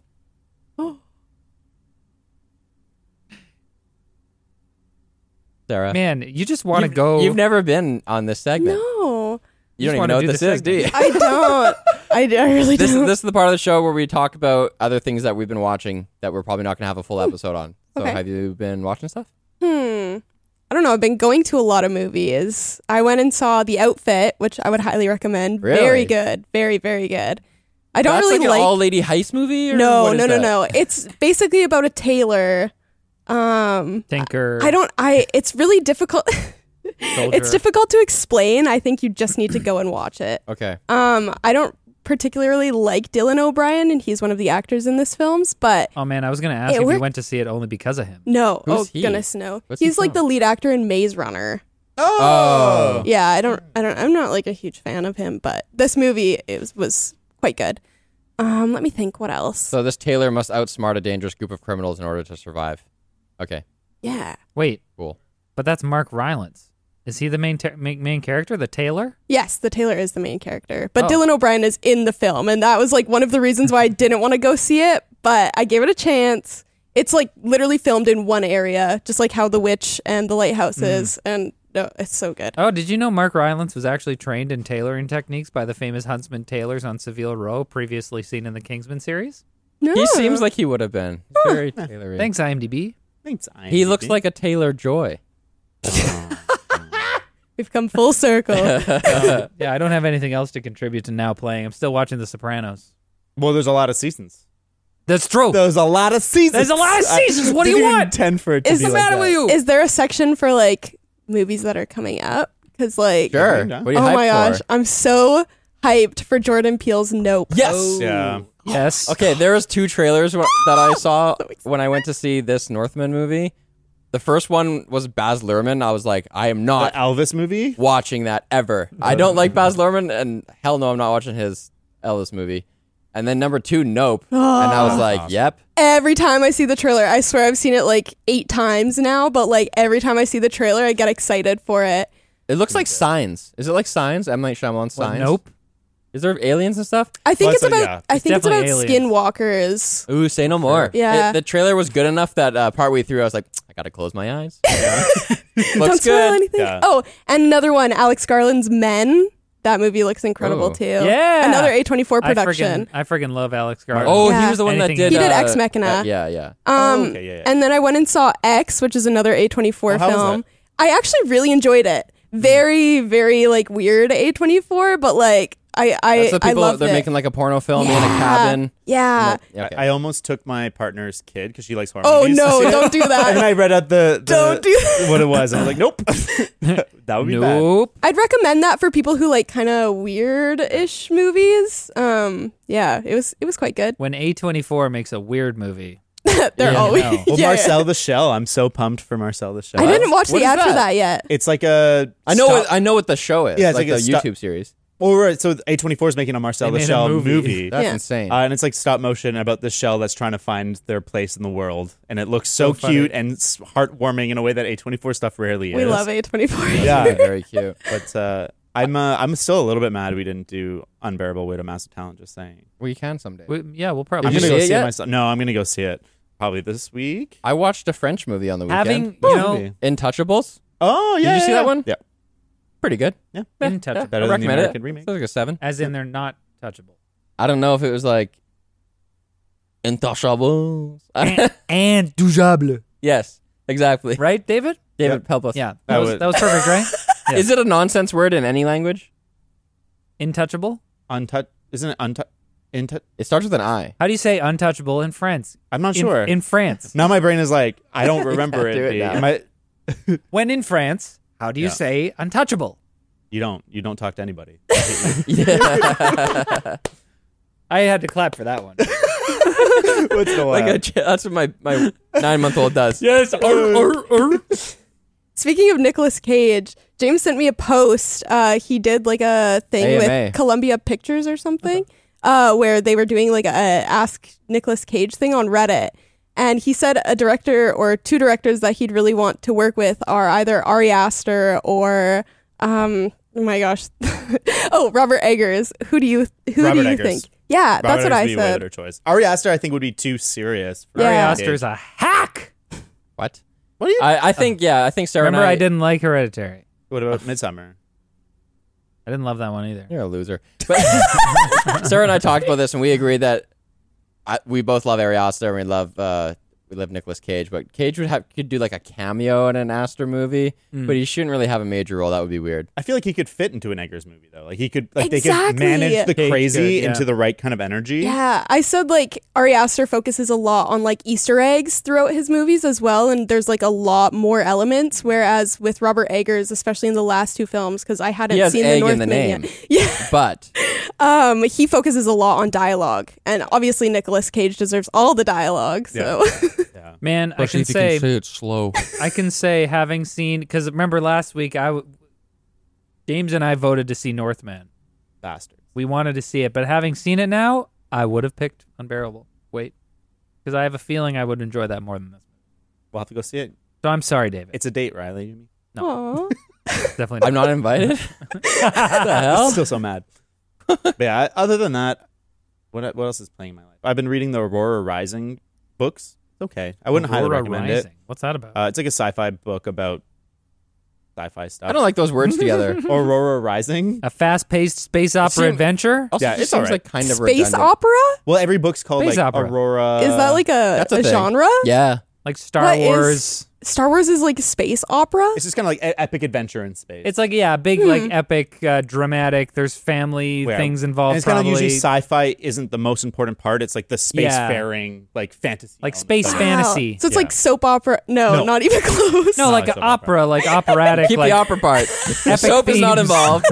Sarah. Man, you just want to go. You've never been on this segment. No, You don't just even know wanna what do this the is, do you? I don't. I really This don't. is the part of the show where we talk about other things that we've been watching that we're probably not going to have a full episode on. So Okay. have you been watching stuff? I don't know. I've been going to a lot of movies. I went and saw The Outfit, which I would highly recommend. Really? Very good. Very, very good. I don't That's really like like. an all-lady heist movie? Or No, what is no, no, that? no. It's basically about a tailor. Tinker. It's really difficult. Soldier. It's difficult to explain. I think you just need to go and watch it. Okay. I don't particularly like Dylan O'Brien, and he's one of the actors in this films, but Oh man, I was going to ask It if you worked- went to see it only because of him. no. Who's he? Goodness, no. What's he He's like from? the lead actor in Maze Runner. Oh. Yeah, I'm not like a huge fan of him, but this movie was quite good. Let me think what else. So this tailor must outsmart a dangerous group of criminals in order to survive. Okay. Yeah. Wait, Cool. but that's Mark Rylance. Is he the main character, the tailor? Yes, the tailor is the main character. But Oh. Dylan O'Brien is in the film, and that was like one of the reasons why I didn't want to go see it, but I gave it a chance. It's like literally filmed in one area, just like how The Witch and The Lighthouse is, and no, it's so good. Oh, did you know Mark Rylance was actually trained in tailoring techniques by the famous Huntsman tailors on Seville Row, previously seen in the Kingsman series? No. He seems like he would have been. He's very tailory. Thanks, IMDb. Thanks, He looks IMDb. like a Taylor Joy. We've come full circle. Yeah, I don't have anything else to contribute to Now Playing. I'm still watching The Sopranos. Well, there's a lot of seasons. That's true. There's a lot of seasons. There's a lot of seasons. What do you didn't want? intend for it to Is be the like matter that. with you? Is there a section for like movies that are coming up? Because like, Sure. Yeah. What are you oh hyped my gosh, for? I'm so hyped for Jordan Peele's Nope. Yes. Yeah. Yes. Okay, there was 2 trailers that I saw when I went to see this Northman movie. The first one was Baz Luhrmann. I was like, I am The not Elvis movie? watching that ever. I don't like Baz Luhrmann, and hell no, I'm not watching his Elvis movie. And then number 2, Nope. And I was like, yep. Every time I see the trailer, I swear I've seen it like 8 times now, but like every time I see the trailer, I get excited for it. It looks like Signs. Is it like Signs? M. Night Shyamalan's What, Signs? Nope. Is there aliens and stuff? I think Well, it's so, about. yeah. I think it's about definitely aliens. skinwalkers. Ooh, say no more. Yeah. The trailer was good enough that partway through I was like, I gotta close my eyes. Don't Looks spoil good. anything. Yeah. Oh, and another one, Alex Garland's Men. That movie looks incredible Oh. too. Yeah. Another A24 production. I freaking love Alex Garland. Oh, Yeah. he was the one that Anything did. He did Ex Machina. yeah, yeah. Okay, yeah. And then I went and saw X, which is another A24 how was film. that? I actually really enjoyed it. Very, very like weird A24, but like That's the I people loved they're it. making like a porno film in a cabin. Yeah. Yeah, okay. I almost took my partner's kid because she likes horror Oh movies. no, don't do And that. I read out the Don't do that. what it was. And I was like, nope. That would be bad. Nope. I'd recommend that for people who like kind of weird-ish movies. Yeah, it was quite good. When A24 makes a weird movie. They're Yeah, always no. Well, yeah. Marcel the Shell. I'm so pumped for Marcel the Shell. I didn't watch What the is ad for that? that yet. It's like a. I know stop- I know what the show is. Yeah, it's like like a the stop- YouTube series. Well, right. So A24 is making a Marcel They the made a Shell movie. That's Yeah. insane. And it's like stop motion about the shell that's trying to find their place in the world, and it looks so, So funny. cute and heartwarming in a way that A24 stuff rarely We is. love A24. Yeah, Very cute. but I'm still a little bit mad we didn't do Unbearable Weight of Massive Talent. Just saying. Well, you can someday. Yeah, we'll probably I'm Did gonna you go see see it it yet? myself. No, I'm gonna go see it probably this week. I watched a French movie on the weekend. having, you know, Movie. Intouchables. Oh yeah, Did you see yeah, that yeah. one? Yeah, Pretty good. yeah. in touch, Better I than the recommend American it. remake. It's like a 7. as in they're not touchable. I don't know if it was like Intouchables. And touchable. Yes, exactly. Right, David? David, help us. Yeah, That that was perfect, right? Yeah. Is it a nonsense word in any language? Intouchable? Isn't it It starts with an I. How do you say untouchable in France? I'm not sure. In France. Now my brain is like, I don't remember can't do it it. now. Am I- When in France, how do you Yeah. say untouchable? you don't talk to anybody. Yeah. I had to clap for that one. What's the like laugh? that's what my 9-month-old does. Yes. Speaking of Nicolas Cage, James sent me a post. He did like a thing AMA. with Columbia Pictures or something, where they were doing like a Ask Nicolas Cage thing on Reddit. And he said a director or 2 directors that he'd really want to work with are either Ari Aster or, oh my gosh, Robert Eggers. Who do you Robert think? Eggers. Yeah, Robert that's what Eggers I would be a way said. better choice. Ari Aster, I think, would be too serious. For Yeah. Ari Nicolas Aster's Cage. a hack. What? What do you? I think I think Sarah Remember, and I didn't like Hereditary. What about Midsummer? I didn't love that one either. You're a loser. But Sarah and I talked about this, and we agreed that we both love Ari Aster, and we love Nicolas Cage, but Cage could do like a cameo in an Aster movie, but he shouldn't really have a major role. That would be weird. I feel like he could fit into an Eggers movie though. Like he could, they could Exactly. manage the Cage crazy could, yeah. into the right kind of energy. Yeah, I said like Ari Aster focuses a lot on like Easter eggs throughout his movies as well, and there's like a lot more elements. Whereas with Robert Eggers, especially in the last 2 films, because I hadn't He has seen egg the in the Northman name, yet. but Yeah, he focuses a lot on dialogue, and obviously Nicolas Cage deserves all the dialogue. So Yeah. Man, I can say it slow. I can say having seen, because remember last week James and I voted to see Northman. Bastards. We wanted to see it, but having seen it now, I would have picked Unbearable Weight, because I have a feeling I would enjoy that more than this. We'll have to go see it. So I'm sorry, David. It's a date, Riley. Aw. Definitely I'm not invited. What the hell? Still so mad. But yeah, other than that, what else is playing in my life? I've been reading the Aurora Rising books. It's okay. I wouldn't highly Aurora recommend Rising. it. What's that about? It's like a sci-fi book about sci-fi stuff. I don't like those words together. Aurora Rising. A fast-paced space opera seem- adventure? Also, Yeah, it just it's seems alright. like kind of Space redundant. opera? Well, every book's called Space like opera. Aurora. Is that like that's a a thing. genre? Yeah. Like Star What is- Wars. Star Wars is like space opera? It's just kind of like epic adventure in space. It's like, yeah, big, like, epic, dramatic. There's family Yeah. things involved, And it's kind of probably. usually sci-fi isn't the most important part. It's like the spacefaring, like fantasy, Like element space of it. fantasy. So it's Yeah. like soap opera. No, No. not even close. No, Not like like an soap opera. opera, like operatic. Keep like, the opera part. The soap is not themes. involved.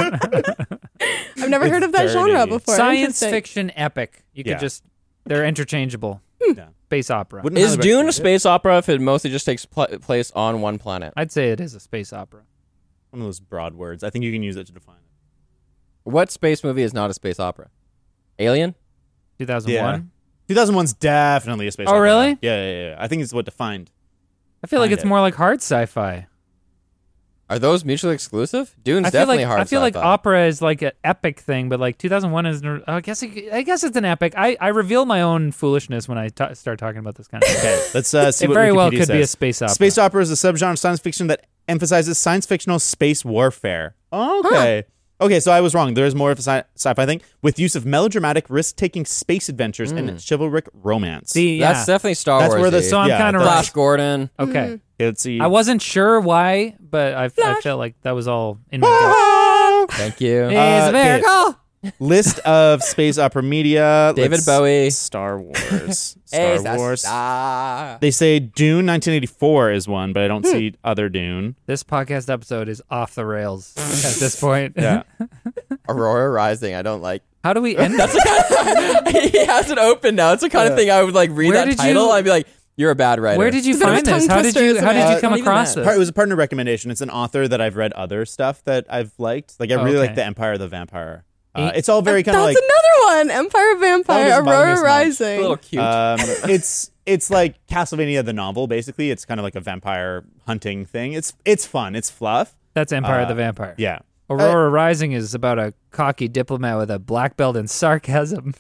I've never heard of that dirty. genre before. Science Interesting. fiction epic. You could Yeah. just, they're interchangeable. Yeah. Space opera. Wouldn't Is highly Dune a recommend it. space opera if it mostly just takes place on one planet? I'd say it is a space opera. One of those broad words. I think you can use it to define it. What space movie is not a space opera? Alien? 2001. 2001's definitely a space Oh, opera. really? Yeah. I think it's what defined. I feel like Find it's it. more like hard sci-fi. Are those mutually exclusive? Dune's I feel definitely like hard I feel like sci-fi. opera is like an epic thing, but like 2001 is. I guess it's an epic. I reveal my own foolishness when I start talking about this kind of thing. Okay, let's see It what very well Wikipedia could be a says. space opera. Space opera is a subgenre of science fiction that emphasizes science fictional space warfare. Okay. Okay, so I was wrong. There is more of a sci-fi thing with use of melodramatic, risk-taking space adventures and chivalric romance. See, yeah. That's definitely Star That's Wars. where the So I'm yeah, kinda that's- Flash Gordon. okay. Okay, let's see. I wasn't sure why, but I felt like that was all in my gut. Thank you. It's a okay. miracle. List of space opera media. David Bowie. Star Wars. Hey, Star Wars. ah. They say Dune 1984 is one, but I don't see other Dune. This podcast episode is off the rails at this point. Yeah. Aurora Rising. I don't like. How do we end That's this? the kind of, he has it open now. It's the kind of thing I would like read Where that did title. you- I'd be like, "You're a bad writer." Where did you It's a bit of find a this? tongue How did twister, you isn't how did it? you come not even across that. this? It was a partner recommendation. It's an author that I've read other stuff that I've liked. Like I really like Okay. The Empire of the Vampire. Eh? It's all very kind of That's like another one. Empire Vampire, doesn't bother me as Aurora much. It's a Rising. little cute. it's like Castlevania the novel. Basically, it's kind of like a vampire hunting thing. It's fun. It's fluff. That's Empire of the Vampire. Yeah. Aurora Rising is about a cocky diplomat with a black belt in sarcasm.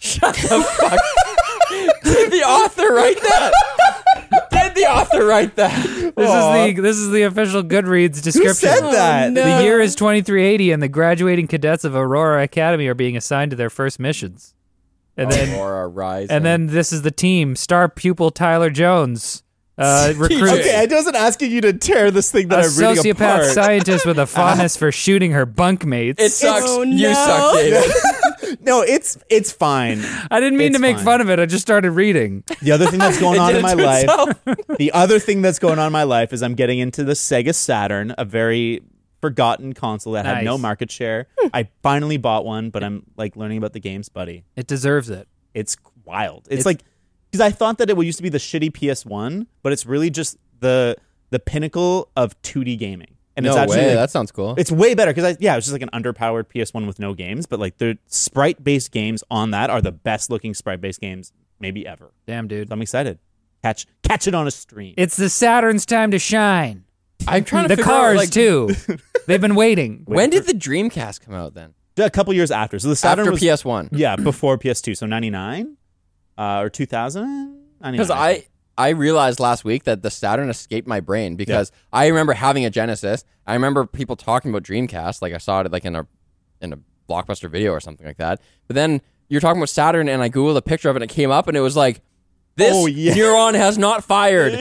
Did the author write that? Did the author write that? This is the official Goodreads description. Who said that? no. The year is 2380, and the graduating cadets of Aurora Academy are being assigned to their first missions. And then, Aurora Rising. and then this is the team: star pupil Tyler Jones, recruit Okay, I wasn't asking you to tear this thing that a I'm reading sociopath apart. scientist with a fondness for shooting her bunkmates. it sucks. Oh, You no. suck, David. No, it's fine. I didn't mean it's to make fine. fun of it. I just started reading. The other thing that's going It on did in it my to life. itself. The other thing that's going on in my life is I'm getting into the Sega Saturn, a very forgotten console that had no Nice. market share. I finally bought one, but I'm like learning about the games, buddy. It deserves it. It's wild. It's like because I thought that it used to be the shitty PS1, but it's really just the pinnacle of 2D gaming. And No it's actually way. like, That sounds cool. it's way better because it was just like an underpowered PS1 with no games, but like the sprite-based games on that are the best looking sprite-based games maybe ever. Damn, dude. So I'm excited. Catch it on a stream. It's the Saturn's time to shine. I'm trying to The figure cars out, like, too. They've been waiting. When did the Dreamcast come out then? A couple years after. So the Saturn After was PS1. yeah, before PS2. So 99 or 2000? Because I realized last week that the Saturn escaped my brain because I remember having a Genesis. I remember people talking about Dreamcast, like I saw it like in a Blockbuster video or something like that. But then you're talking about Saturn, and I googled a picture of it, and it came up, and it was like, this Oh, yeah. neuron has not fired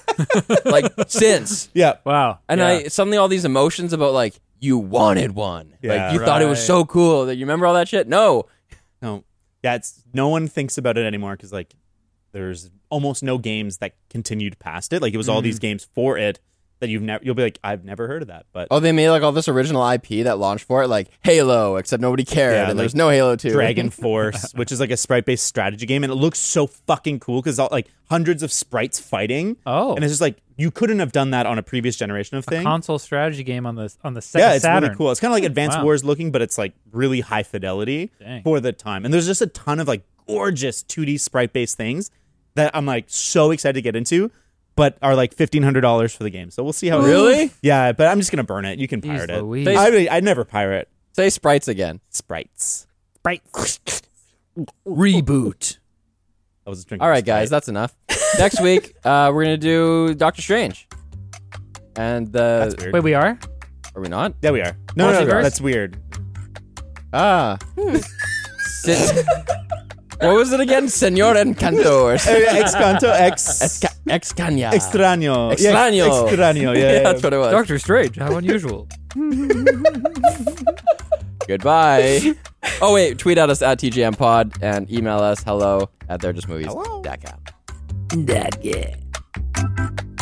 like since. Yeah. Wow. And Yeah. I suddenly all these emotions about like you wanted one, Yeah. like you thought it was Right. so cool that you remember all that shit. No, No. Yeah, no one thinks about it anymore because like there's almost no games that continued past it. Like it was all these games for it that you'll be like, I've never heard of that. But oh, they made like all this original IP that launched for it, like Halo, except nobody cared, Yeah, and like there's no Halo 2. Dragon Force, which is like a sprite-based strategy game, and it looks so fucking cool because like hundreds of sprites fighting. Oh. And it's just like you couldn't have done that on a previous generation of thing. console strategy game on the Sega Yeah, it's Saturn. really cool. It's kind of like Advanced Wow. Wars looking, but it's like really high fidelity Dang. for the time. And there's just a ton of like gorgeous 2D sprite based things that I'm like so excited to get into. but are like $1,500 for the game. So we'll see how. Really? Yeah, but I'm just gonna burn it. You can pirate Jeez it. Louise. I'd never pirate Say sprites again. sprites. Reboot. I was drinking. All right, guys, that's enough. Next week, we're going to do Doctor Strange. And That's weird. Wait, we are? Are we not? Yeah, we are. No, Multiverse? that's weird. Ah. What was it again? Señor Encanto. Ex canto, Excaña. extraño. Extraño. Yeah, extraño. Yeah, That's what it was. Doctor Strange. How unusual. Goodbye. Oh, wait. Tweet at us at TGMPod and email us hello@they'rejustmovies.com. That